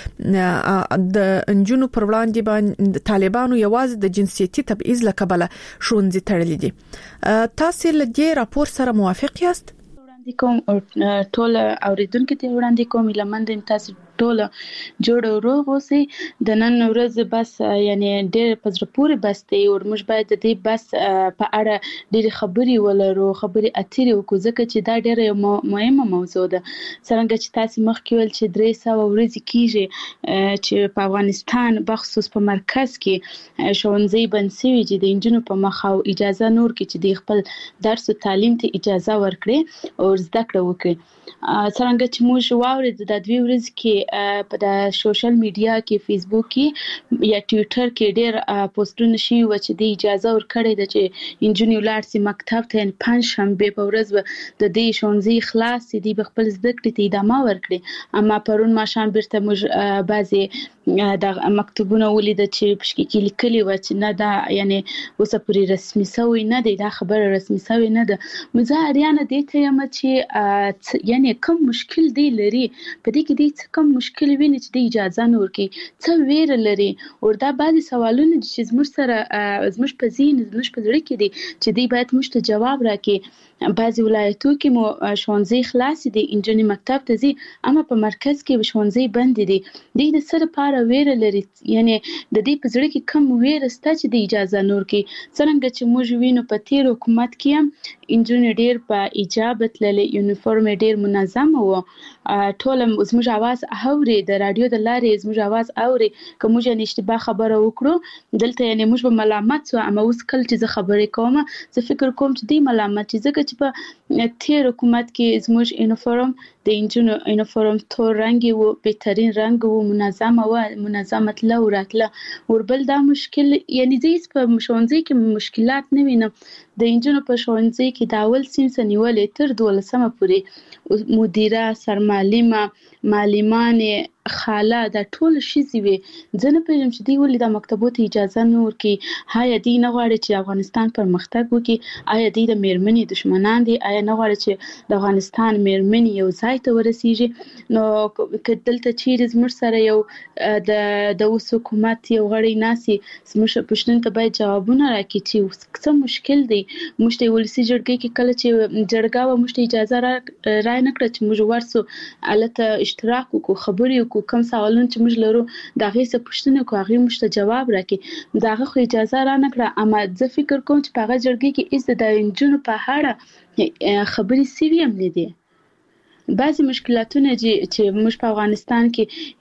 S12: وايي د انجونو پر وړاندې باندې طالبانو یوازې د جنسيتي تبعیض لکبله شونځي تړلې دي. تاسو له دې راپور سره موافق یاست؟
S13: کوم ټول اوریدونکو ته وړاندې کوم لمند تاسو ټول جوړ او روغ اوسئ. د نن ورځ بس یعنی ډېر پزره پورې بس دی او موږ باید د دې بس په اړه ډېر خبرې ولرو، خبرې اترې وکړو ځکه چې دا ډېر مهمه موضوع ده. څنګه چې تاسو مخکې ویل چې درې سوه ورځې کیږي چې په افغانستان بخصوص په مرکز کې ښوونځي بند شوي چې د انجونو په مخ او اجازه نور کې چې د خپل درس او تعلیم ته اجازه ورکړي او زده کړه وکړي. څنګه چې موږ واورید د دوی ورځ کې په د سوشل میډیا کې فیسبوک کې یا ټوئیټر کې ډېر پوسټونه شي و چې د اجازه ورکړي د چې انجینر لاړ سي مکتب ته پنځ شنبه په ورځ د دې ښوونځي خلاص دي په خپل زده کړې ته ادامه ورکړي. اما پرون ماښام بیرته موږ بعضي د مکتوبونه ولید چې پښکې کې لیکلي و چې نه دا یعنی اوسه پوری رسمي سوی نه دی، دا خبره رسمي سوی نه ده. مزاریانه دې ته یم چې یعنی کوم مشکل دی لري په دې کې دې کوم مشکل ویني چې د اجازه نور کې څه ویره لري او دا بعضي سوالونه چې زموږ سره زموږ په ذهن زموږ په زړه کې دي چې دی باید موږ ته جواب راکړي. بعضي ولایتو کې مو ښوونځي خلاص دي، انجونې مکتب ته ځي، اما په مرکز کې ښوونځي بند دي. د دې سره لپاره ویره لري یعنی د دې په زړه کې کم ویره سته چې د اجازه نور کې. څنګه چې موږ وینو په تیر حکومت کې انجونې ډېر په اجابت للې یونیفورم ډېر منظم وو، ټول زموږ आवाज اوري، د رادیو د لارې زموږ आवाज اوري. که موږ یې اشتباه خبره وکړو دلته یعنی موږ به ملامت سو، اما اوس کله چې زه خبرې کوم زه فکر کوم چې دی ملامت چې ځکه چې په تیر حکومت کې زموږ یونیفورم د انجونو یونیفورم تور رنگي وو، بهترین رنگ وو، منظمه وو، منظمه تله وراتله. وربل دا مشکل یعنی زه په ښوونځي کې مشکلات نه وینم. د انجونو په ښوونځي کې د اول صنف نیولې تر دولسمه پورې مدیره، سرمعلمه، معلمانې، خاله دا ټول شي وي. ځنه پېژم چې دی ولې د مکتبو ته اجازه نور کې هایا دی نه غواړي چې افغانستان پرمختګ وکړي، آیا دی د میرمنې دشمنان دي، آیا نه غواړي چې د افغانستان میرمنې یو ځای ته ورسیږي. نو که دلته چیرې زموږ سره یو د د اوس حکومت یو غړی ناسي زموږ پښتون ته باید جوابونه راکړي چې څه مشکل دی. موږ ته ولسی جرګې کې کله چې جرګه و موږ ته اجازه را رای نه کړ چې موږ ورسو الته اشتراک وکړو، خبرې وکړو، کوم سوالونه چې موږ لرو دا غي څه پوښتنه کوي هغه موږ ته جواب راکړي. داغه خو اجازه را نه کړه. اما زه فکر کوم چې په هغه جرګې کې از د انجونو په اړه خبرې سوي هم نه دي. بعضی مشکلاتونه چې موږ په افغانستان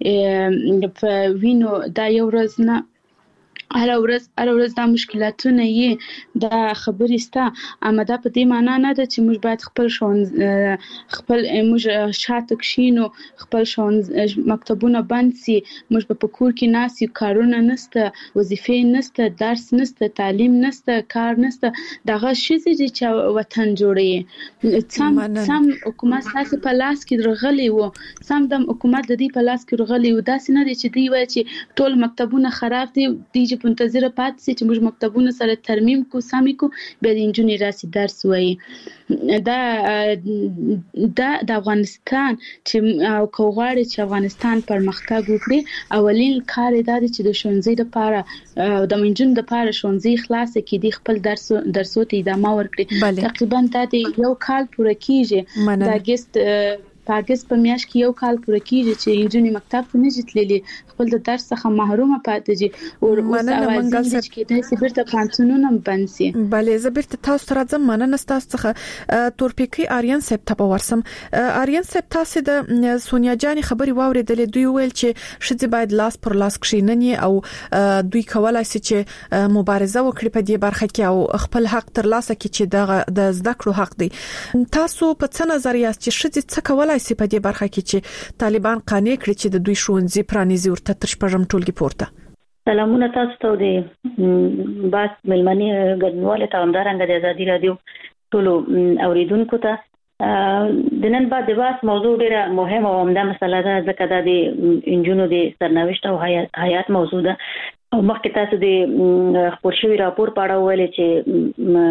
S13: کې په وینو دا یو ورځ نه هر ورځ هر ورځ دا مشکلاتونه یې دا خبرې سته، اما دا په دې معنا نه ده چې موږ باید خپل شون خپل موږ شاته کښینو، خپل شون مکتبونه بند سي، موږ په کور کې ناسي، کارونه نسته، وظیفې نسته، درس نسته، تعلیم نسته، کار نسته. دغه شي چې وطن جوړي سم سم حکومت تاسو په لاس کې درغلي وو، سم د حکومت د دې په لاس کې درغلي وو. دا سینه دي چې دی وای چې ټول مکتبونه خراب دي، دی منتظره پات سي چې موږ مکتبونه سره ترمیم کو سامي کو به د انجونې راسي درس وایي. دا دا د افغانستان چې کوغاړي چې افغانستان پرمختګ وکړي اولین کار دا دی چې د ښوونځي لپاره د منجون لپاره ښوونځي خلاص کړي، د خپل درس درسو ته ادامه ورکړي. تقریبا دا یو کال پوره کیږي. دا ګست پاګس په میاش کې یو کال پوره کیږي چې انجونې مکتب ته نه جتللې، خپل د درس څخه محرومه پاتې دي او اوس اوازې چې د سیبرته پانتونونه بند سي.
S12: بلې زبرته تاسو راځم مننه تاسو څخه تورپیکی آریان صاحب ته ورسم. آریان صاحب تاسو د سونیا جان خبري واوریدلې، دوی ویل چې شذ باید لاس پر لاس کښیننی او دوی کولای شي چې مبارزه وکړي په دې برخه کې او خپل حق تر لاسه کړي چې د زده کړو حق دی. تاسو په څه نظر یاست چې شذ څه کولای شي په دې برخه کې چې طالبان قانع کړي چې د دوی ښوونځي پرانیزي ورته تر شپږم ټولګي پورته؟
S14: سلامونه تاسو ته د باس ملمنې ګډونوالو ته همدارنګه د ازادي رادیو ټولو اوریدونکو ته د نن بعد د باس موضوع ډیره مهمه او عمده مسله ده، ځکه دا د انجونو د سرنوشت او حیات موضوع ده. او مخکې تاسو د خبر شوی راپور پاړه ویل چې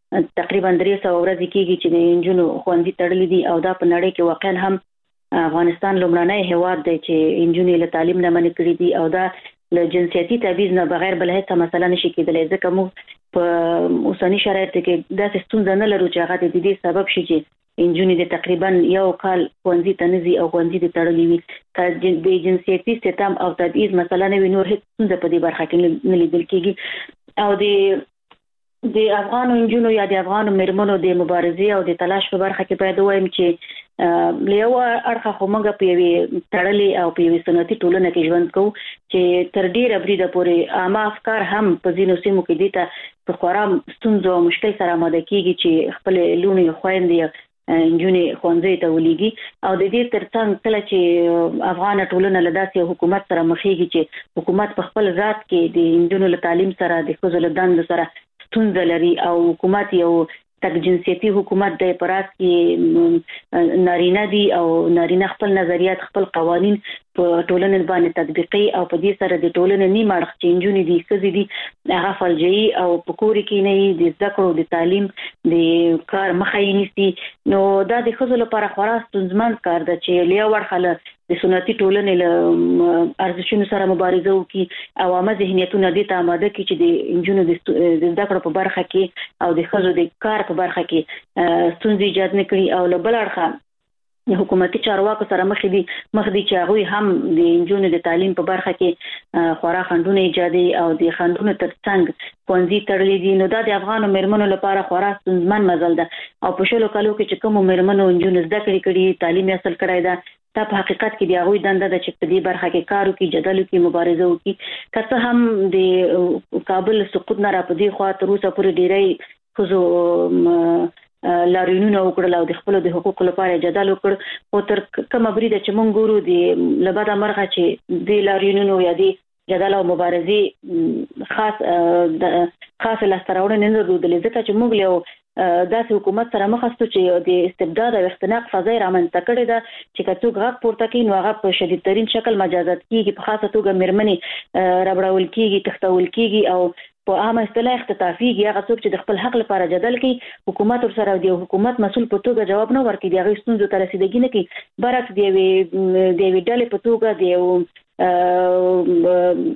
S14: تقریبا درې سوه ورځې کېږي چې د انجونو ښوونځي تړلي دي او دا په نړۍ کې واقعا هم افغانستان لومړنی هیواد دی چې انجونې له تعلیم نه منع کړي دي او دا له جنسیتي تبعیض نه بغیر بل هیڅ مسله نشي کېدلی ځکه موږ په اوسني شرایطو کې داسې ستونزه نه لرو چې هغه د دې سبب شي چې انجونې د تقریبا یو کال ښوونځي ته نه ځي او ښوونځي د تړلي وي که د جنسیتي ستم او تبعیض مسله نه وي نور هیڅ ستونزه په دې برخه کې نه لیدل کېږي او د د افغان انجونو یا د افغان مېرمنو د مبارزې او د تلاش په برخه کې باید وایم چې له یو اړخه خو موږ په یوې تړلې او په یوې سنتي ټولنه کې ژوند کوو چې تر ډیره بریده پورې عامه افکار هم په ځینو سیمو کې دي ته په خورا ستونزو او مشکل سره آماده کېږي چې خپل لوڼې خویندې انجونې ښوونځي ته ولېږي او د دې ترڅنګ کله چې افغان ټولنه له داسې حکومت سره مخېږي چې حکومت په خپل ذات کې د انجونو له تعلیم سره د ښځو له دندو سره ستونزه لري او حکومت یو تک جنسیتي حکومت دی په راس کې نارینه دي او نارینه خپل نظریات خپل قوانین په ټولنې باندې تطبیقي او په دې سره د ټولنې نیم اړخ چې انجونې دي ښځې دي هغه فلجي او په کور کې نه د زده کړو د تعلیم د کار مخه یې نیسي نو دا د ښځو لپاره خورا ستونزمن کار ده چې له یو اړخه له د سنتي ټولنې له ارزښتونو سره مبارزه وکړي او عامه ذهنیتونه دې ته آماده کړي چې د انجونو د زده کړو په برخه کې او د ښځو د کار په برخه کې ستونزې ایجاد نه کړي او له بل اړخه حکومتي چارواکو سره مخ دي مخ دي چې هغه هم د انجونو د تعلیم په برخه کې خورا خندونه ایجادي او د خندونو ترڅنګ ښوونځي تړلي دي نو دا د افغانو مېرمنو لپاره خورا ستونزمن مزل ده او په شلو کالو کې چې کوم مېرمنو انجونو زده کړې کړي تعلیم حاصل کړی ده دا په حقیقت کې د هغوی دنده ده چې په دې برخه کې کار وکړي جدل وکړي مبارزه وکړي که څه هم د کابل سقوط نه را په دې خوا تر اوسه پورې ډېری ښځو لاریونونه وکړل او د خپل د حقوقو لپاره جدل وکړ او تر کومه بریده چې مونږ ګورو د لباده مرغه چې د لاریونونو یا د جدل او مبارزې خاص خاص لاستراوړنې نه درلودلې ځکه چې موږ یو داسې حکومت سره مخ استو چې د استبداد او اختناق فضا یې رامنځته کړې ده چې که څوک غږ پورته کوي نو هغه په شدید ترین شکل مجازات کیږي په خاصه توګه مېرمنې ربړول کیږي تښتول کیږي او په عامه اصطلاح اختطافيږي هغه څوک چې د خپل حق لپاره جدل کوي حکومت ورسره دی حکومت مسول په توګه جواب نه ورکړي دی هغه ستونزو ته رسیدګي نه کوي برعکس دی وی دی وی ډلې په توګه دی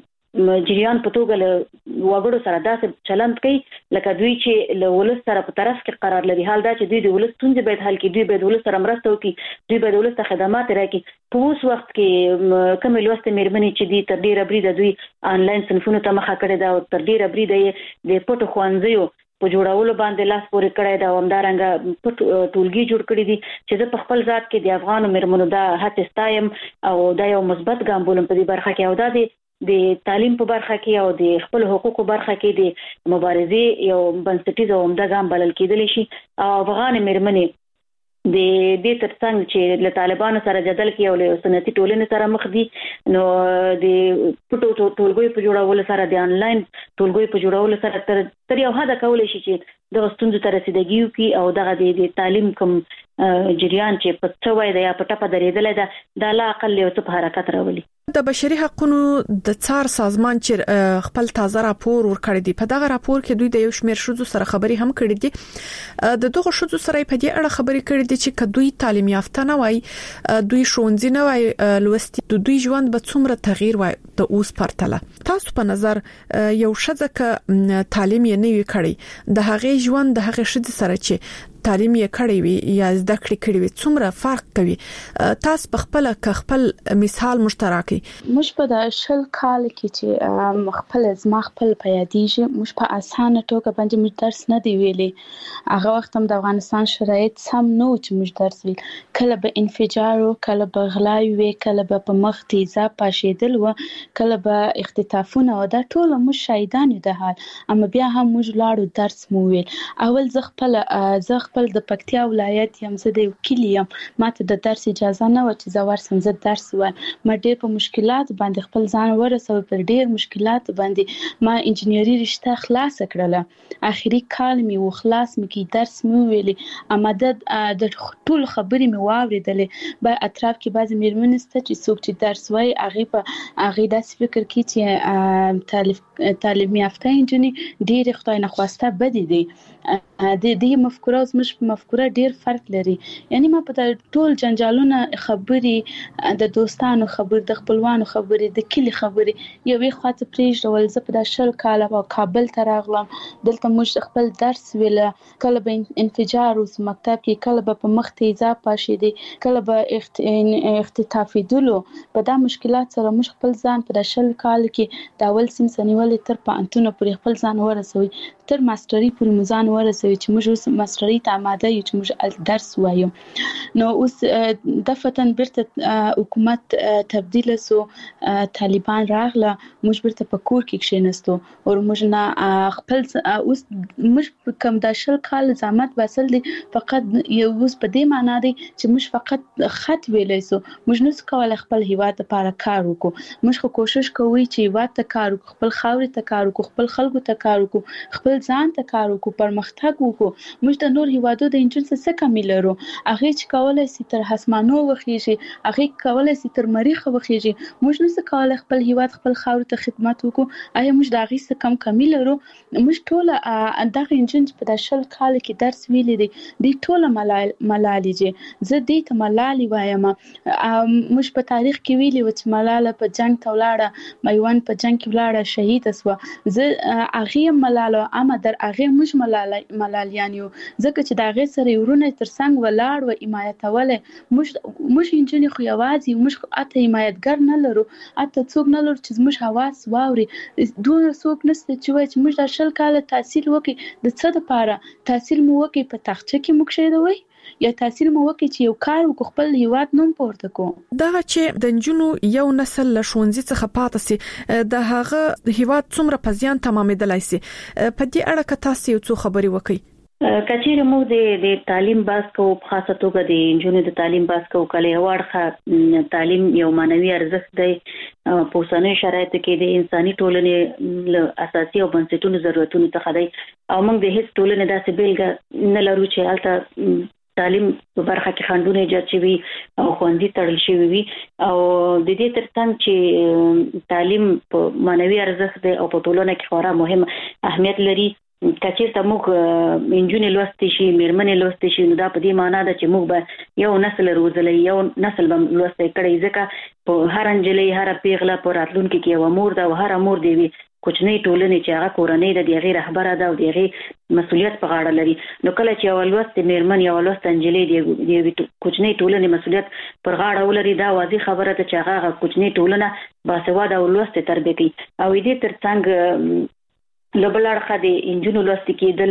S14: جریان په توګه له وګړو سره داسې چلند کوي لکه دوی چې له ولس سره په طرف کې قرار لري حال دا چې دوی د ولس ستونزې باید حل کړي دوی باید ولس سره مرسته وکړي دوی باید ولس ته خدمات راکړي په اوس وخت کې کوم لوستې مېرمنې چې دي تر ډیره بریده دوی آنلاین صنفونو ته مخه کړې ده او تر ډیره بریده یې د پټو ښوونځیو په جوړولو باندې لاس پورې کړی دا همدارنګه پټ ټولګي جوړ کړي دي چې زه په خپل ذات کې د افغانو مېرمنو دا هڅې ستایم او دا یو مثبت ګام بولم په دې برخه کې او دا د د تعلیم په برخه کې او د خپل حقوقو برخه کې د مبارزې یو بنسټیز او عمده ګام بلل کېدلی شي او افغان مېرمنې د دې ترڅنګ چې له طالبانو سره جدل کوي او له سنتي ټولنې سره مخ دي نو د پټو ټولګیو په جوړولو سره د انلاین ټولګیو په جوړولو سره تر تر یو حد کولی شي چې د ستونزو ته رسیدګي وکړي او دغه د تعلیم کوم جریان چې په څه وای د یا په ټپه درېدلی ده دا لا اقل یو څه په حرکت راولي
S12: د بشري حقوقو د څار سازمان چې خپل تازه راپور ورکړی دی په دغه راپور کې دوی د یو شمېر شذو سره خبري هم کړې دي د دغه شذو سره په دې اړه خبري کړې دي چې کدوې تعلیم یافته نه وای دوی ښوونځي نه وای لوستي دوی ژوند به څومره تغییر وای د اوس پرتله تاسو په نظر یو شذه ک تعلیم یې نه وی کړی د هغه ژوند د هغه شذ سره چې تعلیم یې کړی وي یا زده کړې کړې وي څومره فرق کوي تاسو په خپل ک خپل مثال مشترکي
S13: مش په د شل کال کې چې خپل زما خپل پیادېږي مش په اسانه توګه باندې مش درس نه دی ویلي هغه وخت هم د افغانستان شرایط سم نو چې مش درس ویل کله به انفجار او کله به غلای وی کله به په مخ تیزه پاشیدل و کله به اختطافونه او دا ټول مش شهیدان د حال اما بیا هم مش لاړو درس مو ویل اول ز خپل ز خپل د پکتیا ولایت یم زه د وکیلیم ماته د درس اجازه نه و چې زه ورسم زه درس وایم ما ډېر په مشکلات باندې خپل ځان ورسوي پر ډېر مشکلات باندې ما انجینری رشته خلاص کړله اخري کال می و خلاص می کی درس مې ویلي اما د ټول خبرې مې واورېدلې په اطراف کې بعضی مېرمنې ست چې څوک چې درس وای هغه په هغه داسې فکر کوي چې تعلیم تعلیم یافته انجینری ډېر خدای نه خواسته بدی دی د دې مفکوره او زموږ مفکوره ډیر فرق لري. یعنی ما په ټول جنجالونه خبرې د دوستانو خبرې د خپلوانو خبرې د کلی خبرې یوې خواته پریږدول. زه په داشل کال په کابل ته راغلم، دلته موږ خپل درس ویل، کله به انفجار اوس مکتب کې، کله به په مخ تیزاب پاشي، کله به اختطافیدلو. په دا مشکلات سره موږ خپل ځان په داشل کال کې د اول سیم سنیولې تر پانتونه پورې خپل ځان ورسوي، تر ماستري پورې مزان ورسوي چې موږ اوس ماستري ته آماده یو چې موږ درس وایو. نو اوس د فتن بیرته حکومت تبدیل سو، طالبان راغله، موږ بیرته په کور کې کښیناستو او موږ نه خپل اوس موږ کوم د شل کال زحمت وصل دي فقط یو اوس په دې معنا دی چې موږ فقط خط ویلې سو، موږ نه کولای خپل هیواد لپاره کار وکړو. موږ خو کوشش کوو چې هیواد ته کار وکړو، خپل خاورې ته کار وکړو، خپل خلکو ته کار وکړو، خپل ځان ته کار وکړو، پرمختګ وکړو. موږ د نور هیوادو د انجن څخه کمی لرو، هغه چې کولای شي تر اسمانو وخیږي، هغه کولای شي تر مریخ وخیږي، موږ نه کولای خپل هیواد خپل خاور ته خدمت وکړو. آیا موږ د هغه څخه کم کمی لرو؟ موږ ټول دغه انجن په داشل کال کې درس ویلې دي، د ټول ملالي چې زه دې ته ملالي وایم. موږ په تاریخ کې ویلي و چې ملاله په جنگ ته ولاړه، میوند په جنگ کې ولاړه، شهید شوه. زه هغه ملاله اما در هغه موږ ملاله ملالیان یو، ځکه چې دا هغه سره ورونه تر څنګ ولاړ و حمایتوله. موږ موږ انجن خو یوازې موږ اته حمایتګر نه لرو، اته څوک نه لرو چې موږ حواس واوري. دوه څوک نشته چې وایي چې موږ د شل کال تحصیل وکړي، د څه لپاره تحصیل مو وکړي؟ په تاخچه کې موږ شه وي یا تحصیل مو وکړي چې یو کار وکړو، خپل هیواد نوم پورته کوو.
S12: دا چې د نجونو یو نسل له ښوونځي څخه پاتې سي، د هغه هیواد څومره په زیان تمامېدلای سي، په دې اړه که تاسو یو څه خبرې وکړئ.
S14: کچېره موږ د د تعلیم باس کو په خاصه توګه د انجونو د تعلیم باس کو کله واړه تعلیم یو مانوي ارزښت دی. په اوسنۍ شرایطو کې د انساني ټولنې له اساسي او بنسټونو ضرورتونو څخه دی او موږ د هیڅ ټولنې داسې بیلګه نه لرو چې هلته تعلیم په برخه کې خنډونه ایجاد شوي او ښوونځي تړل شوي وي. او د دې ترڅنګ چې تعلیم په مانوي ارزښت دی او په ټولنه کې خورا مهم اهمیت لري. کچېرته موږ انجونې لوستې شي، میرمنې لوستې شي، نو دا په دې معنا ده چې موږ به یو نسل روزلی، یو نسل به لوستی کړی، ځکه په هر نجلۍ هر پیغله په راتلونکي کې یوه مور ده او هر مور د یوې کوچنۍ ټولنې چې هغه کورنۍ ده د هغې رهبره ده او د هغې مسؤلیت په غاړه لري. نو کله چې یوه لوستې میرمن یوه لوسته نجلۍ د یوې کوچنۍ ټولنې مسؤلیت پر غاړه ولري، دا واضح خبره ده چې هغه کوچنۍ ټولنه باسواده او لوستې تربیه کوي. او دې ترڅنګ له بل اړخه د انجونو لوستې کېدل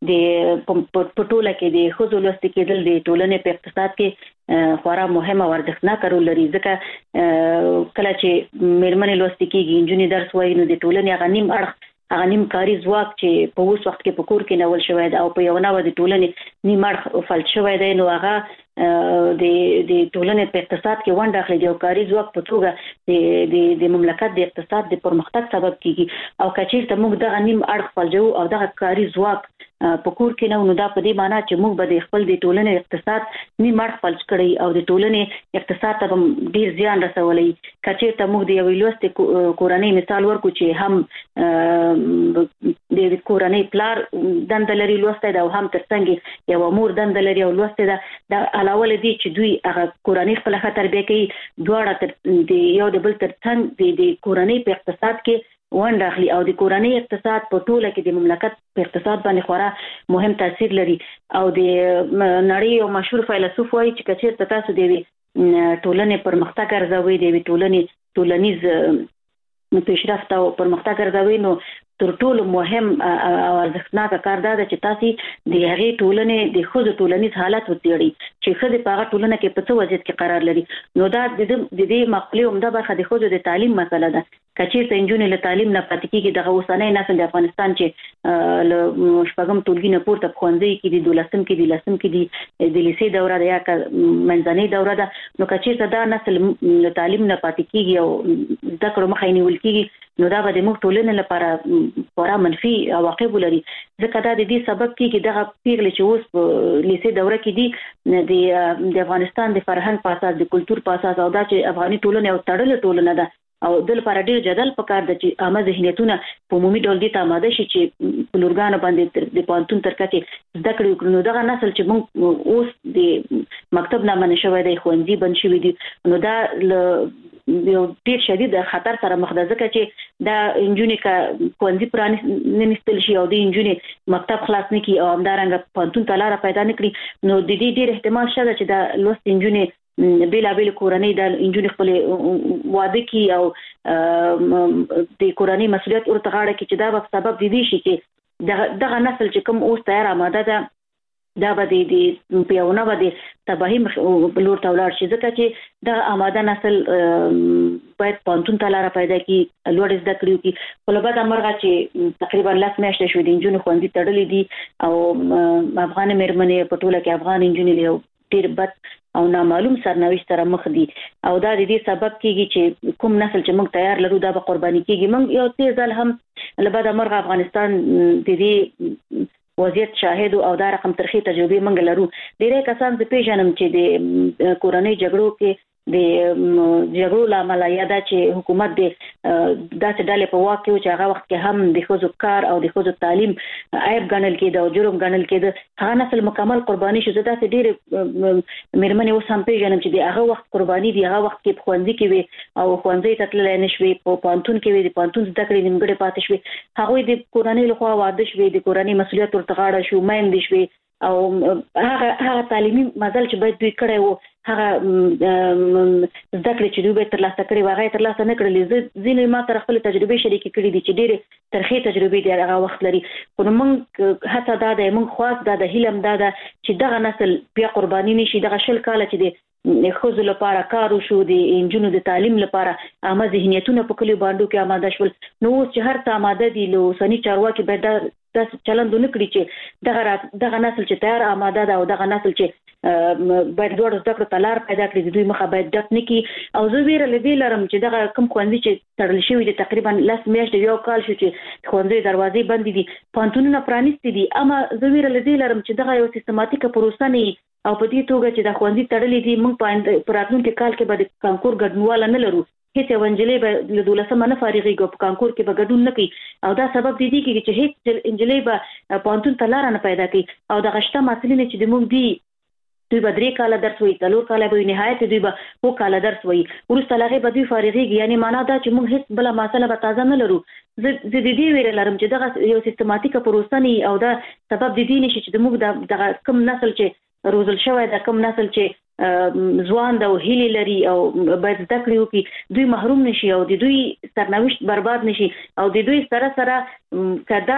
S14: د په ټوله کې د ښځو لوستې کېدل د ټولنې په اقتصاد کې خورا مهم او ارزښتناک رول لري، ځکه کله چې میرمنې لوستې کېږي، انجونې درس وایي، نو د ټولنې هغه نیم اړخ، هغه نیم کاري ځواک چې په اوس وخت کې په کور کې نول شوی دی او په یو نوع د ټولنې نیم اړخ فلج شوی دی، نو هغه د د ټولنې په اقتصاد کې ونډه اخلي، د یو کاري ځواک په توګه د د مملکت د اقتصاد د پرمختګ سبب کیږي. او که چېرته موږ دغه نیم اړخ فلجو او دغه کاري ځواک په کور کې نه، نو دا په دې معنا چې موږ به د خپل د ټولنې اقتصاد نیم اړخ فلج کړی او د ټولنې اقتصاد ته به ډیر زیان رسولی. که چېرته موږ د یوې لوستې کورنۍ مثال ورکړو چې هم د کورنۍ پلار دنده لري لوستی ده او هم ترڅنګ یوه مور دنده لري او لوستې ده، دا علاوه له دې چې دوی هغه کورنۍ خپله ښه تربیه کوي، دواړه د یو د بل ترڅنګ د کورنۍ په اقتصاد کې ونډه اخلي او د کورنۍ اقتصاد په ټوله کې د مملکت په اقتصاد باندې خورا مهم تاثیر لري. او د نړۍ یو مشهور فیلسوف وایي چې که چېرته تاسو د یوې ټولنې پرمختګ ارزوئ، د یوې ټولنې ټولنیز پیشرفت او پرمختګ ارزوئ، نو تر ټولو مهم او ارزښتناک کار دا ده چې تاسو د هغې ټولنې د ښځو ټولنیز حالت وڅېړئ چې ښځې په هغه ټولنه کې په څه وضعیت کې قرار لري. نو دا د دې مقولې عمده برخه د ښځو د تعلیم مسله ده. که چېرته نجونې له تعلیم نه پاتې کېږي، دغه اوسنی نسل د افغانستان چې له شپږم ټولګي نه پورته په ښوونځیو کې دي، دولسم کې دي، لسم کې دي، د لیسې دوره ده یا منځنۍ دوره ده، نو که چېرته دا نسل له تعلیم نه پاتې کېږي او زده کړو مخه یې نیول کېږي، نو دا به د موږ ټولنې لپاره خورا منفي عواقب ولري، ځکه دا د دې سبب کېږي دغه پیغلې چې اوس په لیسې دوره کې دي د افغانستان د فرهنګ په اساس، د کلتور په اساس، او دا چې افغاني ټولنه یو تړلې ټولنه ده، او د لپاره ډیر جدل پکار د چې عامه ذهنیتونه په عمومي ډول دي ته آماده شي چې په لورګانو باندې د پانتون تر کچې زده کړې وکړو. دغه نسل چې موږ اوس د مکتب نه منې شوی دی ښوونځي بند شوي دي نو دا یو ډیر شدید خطر سره مخ ده ځکه چې دا انجونی کا ښوونځي پرانه نستل شي او د انجونی مکتب خلاص نه کی او همدارنګه پانتون تلاره پیدا نکړي نو د دې ډیر احتمال شته چې دا لوست انجونی بیلا بیل کورنۍ د انجونی خپل واده کی او د کورنۍ مسولیت ورته غاړه کی چې دا به سبب دي شي چې دغه نسل چې کوم اوس تیار آماده ده دا به د پیاونه به د تباهي لور ته ولاړ شي ځکه چې دا آماده نسل باید پانتون ته لاره پیدا کړي لوړ زده کړي وکړي خو له بده مرغه چې تقریبا لس میاشتې شوې د نجونو ښوونځي تړلي دي او افغان مېرمنې په ټوله کې افغان نجونې له ډېر بد او نامعلوم سرنوشت سره مخ دي او دا د دې سبب کیږي چې کوم نسل چې موږ تیار لرو دا به قرباني کیږي. موږ یو څه ځل هم له بده مرغه افغانستان د دې وضعیت شاهد او دا رقم ترخی تجربه منګ لرو. ډیره کسان چې پیژنم چې د کورنۍ جګړو کې د جګړو لامل یا دا چې حکومت د داسې ډلې په واک کې چې هغه وخت کې هم د ښځو کار او د ښځو تعلیم عیب ګڼل کېده او جرم ګڼل کېده هغه نسل مکمل قرباني شو. زه داسې ډېرې مېرمنې اوس هم پیژنم چې د هغه وخت قرباني دي هغه وخت کې په ښوونځي کې وي او ښوونځي ته تللی نه شوې په پوهنتون کې وي د پوهنتون زده کړې نیمګړې پاتې شوې هغوی د کورنۍ لخوا واده شوې د کورنۍ مسؤلیت ورته غاړه شو میندې شوې او هغه هغه تعلیمي مزل چې باید دوی کړی وو هغه زده کړې چې دوی به ترلاسه کړي وو هغه ترلاسه نه کړلې. ځینې ما سره خپل تجربې شریکې کړي دي چې ډېرې ترخې تجربې دي هغه وخت لري خو نو موږ هڅه دا ده موږ خواست دا د هیلم دا ده چې دغه نسل بیا قرباني نشي. دغه شل کاله چې د ښځو لپاره کار وشو د انجونو د تعلیم لپاره عامه ذهنیتونه په کلیو باندې کې آماده شول نو اوس چې هر څه آماده دي له اوسني چارواکي باید داسې چلند ونه کړي چې دغه دغه نسل چې تیار آماده ده او دغه نسل چې باید دوړ زده کړو ته لار پیدا کړي دوی مخه باید ډک نه کړي. او زه ویره له دې لرم چې دغه کوم ښوونځي چې تړل شوي دي تقریبا لس میاشتې یو کال شو چې ښوونځي دروازې بندې دي پوهنتونونه پرانیستي دي اما زه ویره له دې لرم چې دغه یو سیستماتیکه پروسه نه او په دې توګه چې د ښوونځي تړلې دي موږ په راتلونکي کال کې به د کانکور ګډونواله نه لرو هیڅ یو نجلۍ به له دولسمه نه فارغېږي په کانکور کې به ګډون نه کوي او دا سبب دی دی چې هیڅ نجلۍ به پوهنتون ته لاره نه پیدا کوي او دغه شته محصلین چې د موږ دي دوی به درې کاله درس وایي څلور کاله به نهایت دوی به اووه کاله درس وایي وروسته له هغې به دوی فارغېږي یعنې معنا دا چې موږ هیڅ بله محصله به تازه نه لرو. زه د دې ویره لرم چې دغه یو سیستماتیکه پروسه نه او دا سبب د دې نشي چې موږ دغه کم نسل چې روزل شوی دا کم نسل چې ځوان د هیلې لري او باید زده کړې وکړي دوی محروم نشي او د دوی سرنوشت برباد نشي او د دوی سره سره که دا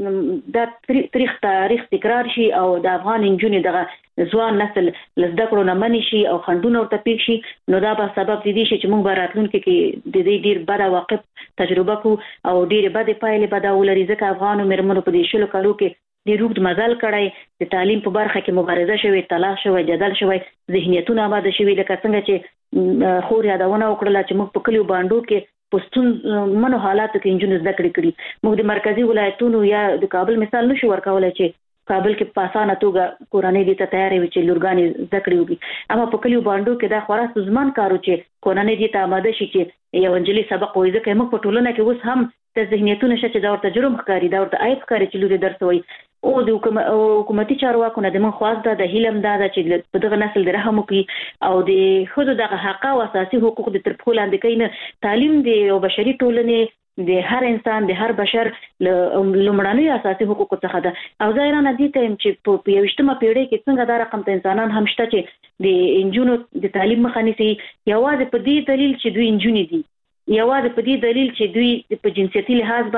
S14: دا تاریخ تاریخ تکرار شي او د افغان نجونې دغه ځوان نسل له زده کړو نه منې شي او خنډونه ورته پېښ شي نو دا به سبب دی شي چې موږ به راتلونکي کې د دې ډېر بده واقع تجربه کوو او ډېرې بدې پایلې به دا ولري ځکه افغانو مېرمنو په دې شلو کالو کې د روغ مزل کړی د تعلیم په برخه کې مبارزه شوې تلاش شوی جدل شوی ذهنیتونه آماده شوي لکه څنګه چې خور یادونه وکړله چې موږ په کلیو باندو کې پښتون منو حالاتو کې انجونې زده کړې کړي موږ د مرکزی ولایتونو یا د کابل مثال نشو ورکولای چې کابل کې په اسانه توګه کورنۍ دې ته تیارې وي چې لورګانې زده کړې وکړي اما په کلیو باندو کې دا خورا ستونزمن کار و چې کورنۍ دې ته آماده شي چې یو نجلۍ سبق وایي ځکه موږ په ټولنه کې اوس هم د ذهنیتونه شته چې دا ورته جرم ښکاري دا ورته عیب ښکاري چې لور درس وایي او د حکومتي چارواکو نه د من خواست ده د هیلم ده چې په دغه نسل د رحم وکړي او د ښځو دغه حق او اساسي حقوق د تر پښو لاندې کوي نه تعلیم د یو بشري ټولنې د هر انسان د هر بشر لومړنۍ اساسي حقوقو څخه ده او ظاهرا دې ته چې په یویشتمه پیړۍ کې څنګه دا رقم ته انسانان هم شته چې د انجونو د تعلیم مخه نیسي یوازې په دې دلیل چې دوی انجونې دي یوازې په دې دلیل چې دوی په جنسیتي لحاظ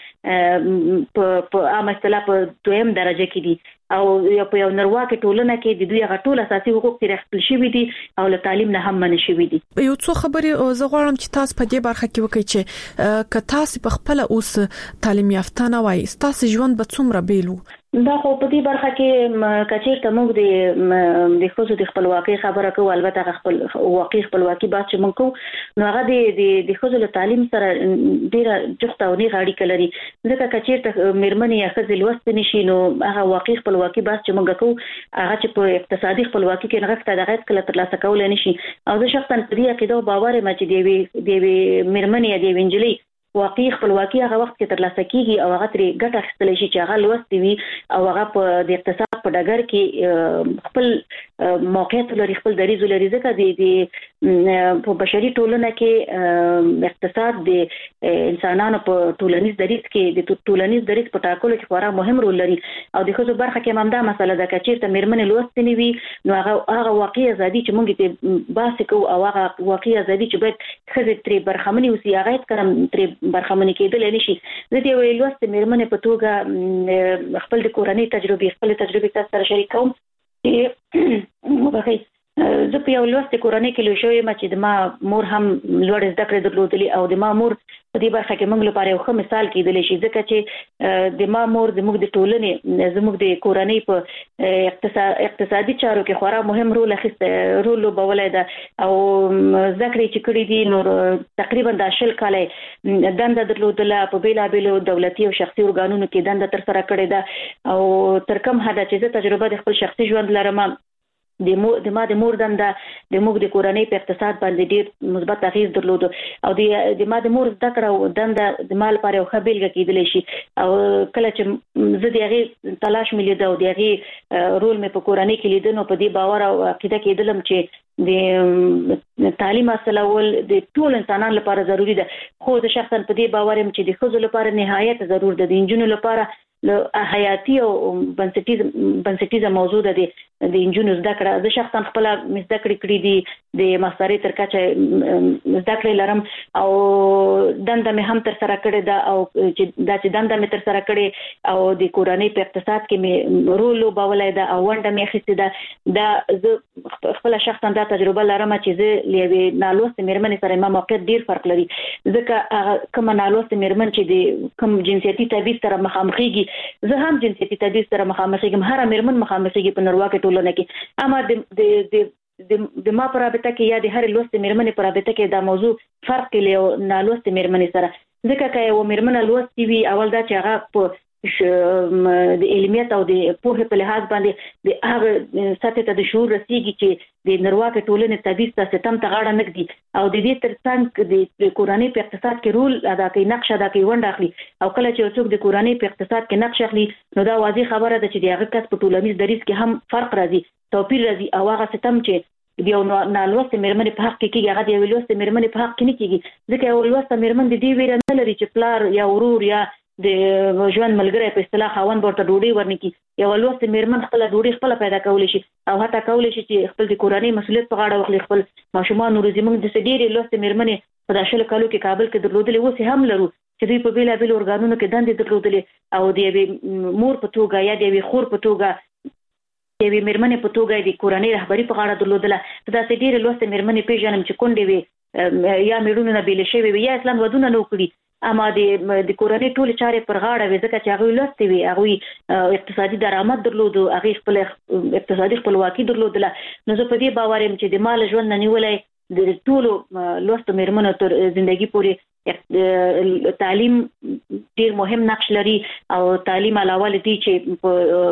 S14: باندې په عامه اصطلاح په دویم درجه کې دي او په یو نرواکه ټولنه کې د دوی هغه ټول اساسي حقوق تر خپل شوي دي او له تعلیم نه هم منع شوي دي.
S12: یو څو خبرې زه غواړم چې تاسو په دې برخه کې وکړئ چې که تاسو په خپل اوس تعلیم یافته نه وای تاسو ژوند به څومره بیلو؟
S14: دا خو په دې برخه کې کچیر ته موږ د د خصوصي د خپلواکۍ خبره کوو البته خپل واقعي خپلواکي بحث چې موږ کوو نو هغه د د خصوصي تعلیم سره ډیره جوخته او نه غاړي کلري ځکه کچیر ته مېرمنې یا خځې لوست نشي نو هغه واقعي خپلواکي بحث چې موږ کوو هغه چې په اقتصادي خپلواکي کې نغښته دغه کله ترلاسه کول نشي او زه شخصا په دې عقیده او باور یم چې دی دی مېرمنې یا دی وینجلي واقعي خپلواکي هغه وخت کې ترلاسه کیږي او هغه ترې ګټه اخیستل شي چې هغه لوست وي او هغه په د اقتصاد په ډګر کې خپل موقعیت لري خپل دریځ لري ځکه د په بشري ټولنه کې اقتصاد د انسانانو په ټولنیز دریځ کې د ټولنیز دریځ په ټاکلو کې خورا مهم رول لري او د خصوصي برخه کې هم دا مسله ده چې چیرته مېرمنې لوست نه وي نو هغه هغه واقعي ازادي چې موږ ته باسي کو او هغه واقعي ازادي چې باید خځې ترې برخمنې اوسي هغه کړم ترې برخمنې کېدل نشي زه دې ویل لوست مېرمنې په توګه خپل د کورنۍ تجربې خپل تجربې تاسو سره شریکوم چې مبخي زه په یو لوست کورنۍ کې لوی شوې ما چې د ما مور هم لوړ زده کړې درلودلې او د ما مور په دې برخه کې موږ لپاره یو ښه مثال کېدلی شي ځکه چې د ما مور زموږ د ټولنې زموږ د کورنۍ په اقتصادي چارو کې خورا مهم رول اخیسته رول لوبولی ده او زده کړې چې کړې دي نو تقریبا د شل کاله دنده درلودله په بېلابېلو دولتي او شخصي ارګانونو کې دنده ترسره کړې ده او تر کوم حده چې زه تجربه د خپل شخصي ژوند لرم د مو د ما د مور دنده د موږ د کورنۍ په اقتصاد باندې ډېر مثبت اغیز درلود او د د ما د مور زده کړه دنده د مال لپاره یو ښه بیلګه کېدلی شي او کله چې زه د هغې تلاش مې لیده او د هغې رول مې په کورنۍ کې لیده نو په دې باور او عقیده کېدلم چې د تعلیم حاصلول د ټول انسانانو لپاره ضروری ده خو زه شخصا په دې باور یم چې د ښځو لپاره نهایت ضرور ده د نجونو لپاره له حیاتي او بنسټیز بنسټیزه موضوع ده د انجونو زده کړه زه شخصا خپل زده کړې کړې دي د ماسترۍ تر کچه زده کړې لرم او دنده مې هم تر سره کړې ده او چې دا چې دنده مې تر سره کړې او د کورنۍ په اقتصاد کې مې رول لوبولی ده او ونډه مې اخیستې ده دا زه خپل شخصا دا تجربه لرم چې زه له یوې نالوستې مېرمنې سره ما موقعیت ډېر فرق لري ځکه کومه نالوستې مېرمن چې د کوم جنسیتي تبعیض سره مخامخېږي زه هم جنسیتي تبعیض سره مخامخېږم هره مېرمن مخامخېږي په نړیواله ټولنه کې اما د د د ما پر رابطه کې یا د هر لوستې مېرمنې پر رابطه کې دا موضوع فرق کوي او نالوستې مېرمنې سره ځکه که یو مېرمن لوستې وي اول دا چې هغه په د علمیت او د پوهې په لحاظ باندې د هغه سطح ته د شعور رسیږي چې د نړیواله ټولنې تبعیض ته ستم ته غاړه نه ږدي او د دې ترڅنګ د کورنۍ په اقتصاد کې رول ادا کوي نقش ادا کوي ونډه اخلي او کله چې څوک د کورنۍ په اقتصاد کې نقش اخلي نو دا واضح خبره ده چې د هغه کس په ټولنیز دریځ کې هم فرق راځي توپیر راځي او هغه ستم چې یو نالوستې مېرمنې په حق کې کېږي هغه د یوې لوستې مېرمنې په حق کې نه کېږي ځکه یو لوسته مېرمن د دې ویره نه لري چې پلار یا ورور یا د ژوند ملګری په اصطلاح خاوند ورته ډوډۍ ورنکړي یو لوستې مېرمن خپله ډوډۍ خپله پیدا کولی شي او حتی کولی شي چې خپل د کورنۍ مسؤلیت په غاړه واخلي خپل ماشومان روزي موږ داسې ډېرې لوستې مېرمنې په دا شلو کالو کې کابل کې درلودلې اوس هم لرو چې دوی په بېلابېلو ارګانونو کې دندې درلودلې او د یوې مور په توګه یا د یوې خور په توګه د یوې مېرمنې په توګه د کورنۍ رهبري په غاړه درلودله داسې ډېرې لوستې مېرمنې پېژنم چې کونډې وې یا مېړونو نه بېلې شوې وې یا اصلا ودونه نه وکړي اما د د کورنۍ ټول چارې پر غاړه وي ځکه چې هغه لوستې وي هغه اقتصادي درآمد درلودو هغه خپل اقتصادي خپلواکي درلودله نو زه په دې باور یم چې د مال ژوند نه نیولای د ټولو لوستو مېرمنو تر ژوندګي پورې تعلیم ډېر مهم نقش لري او تعلیم علاوه له دې چې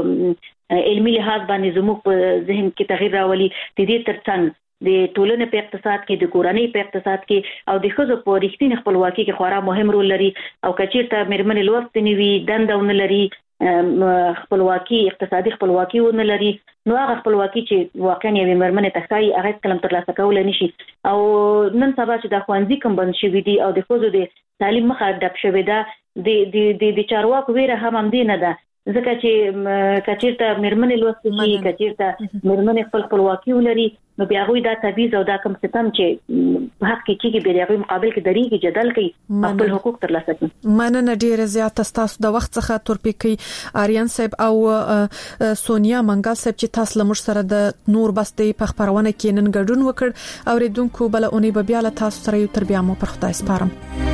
S14: په علمي لحاظ باندې زموږ په ذهن کې تغیر راولي د دې ترڅنګ د ټولنې په اقتصاد کې د کورنۍ په اقتصاد کې او د ښځو په رښتینې خپلواکي کې خورا مهم رول لري او که چېرته مېرمنې لوستې نه وي دنده ونه لري خپلواکي اقتصادي خپلواکي ونه لري نو هغه خپلواکي چې واقعا یوې مېرمنې ته ښایي هغه هېڅکله ترلاسه کولی نه شي او نن سبا چې دا ښوونځي کوم بند شوي دي او د ښځو د تعلیم مخه ډک شوې ده د د چارواکو ویره هم همدې نه ده ځکه چې که چېرته مېرمنې لوستې شي که چېرته مېرمنې خپل خپلواکي ولري نو بیا هغوی دا تبعیض او دا کوم ستم چې په حق کې کېږي بیا د هغوی مقابل کې درېږي جدل کوي خپل حقوق ترلاسه کړي
S12: مننه ډېره زیاته ستاسو د وخت څخه تورپیکۍ آریان صاحب او سونیا منګل صاحب چې تاسو له موږ سره د نور بستې په خپرونه کې نن ګډون وکړ اوریدونکو بل اونۍ به بیا له تاسو سره یو تر بیا مو پر خدای سپارم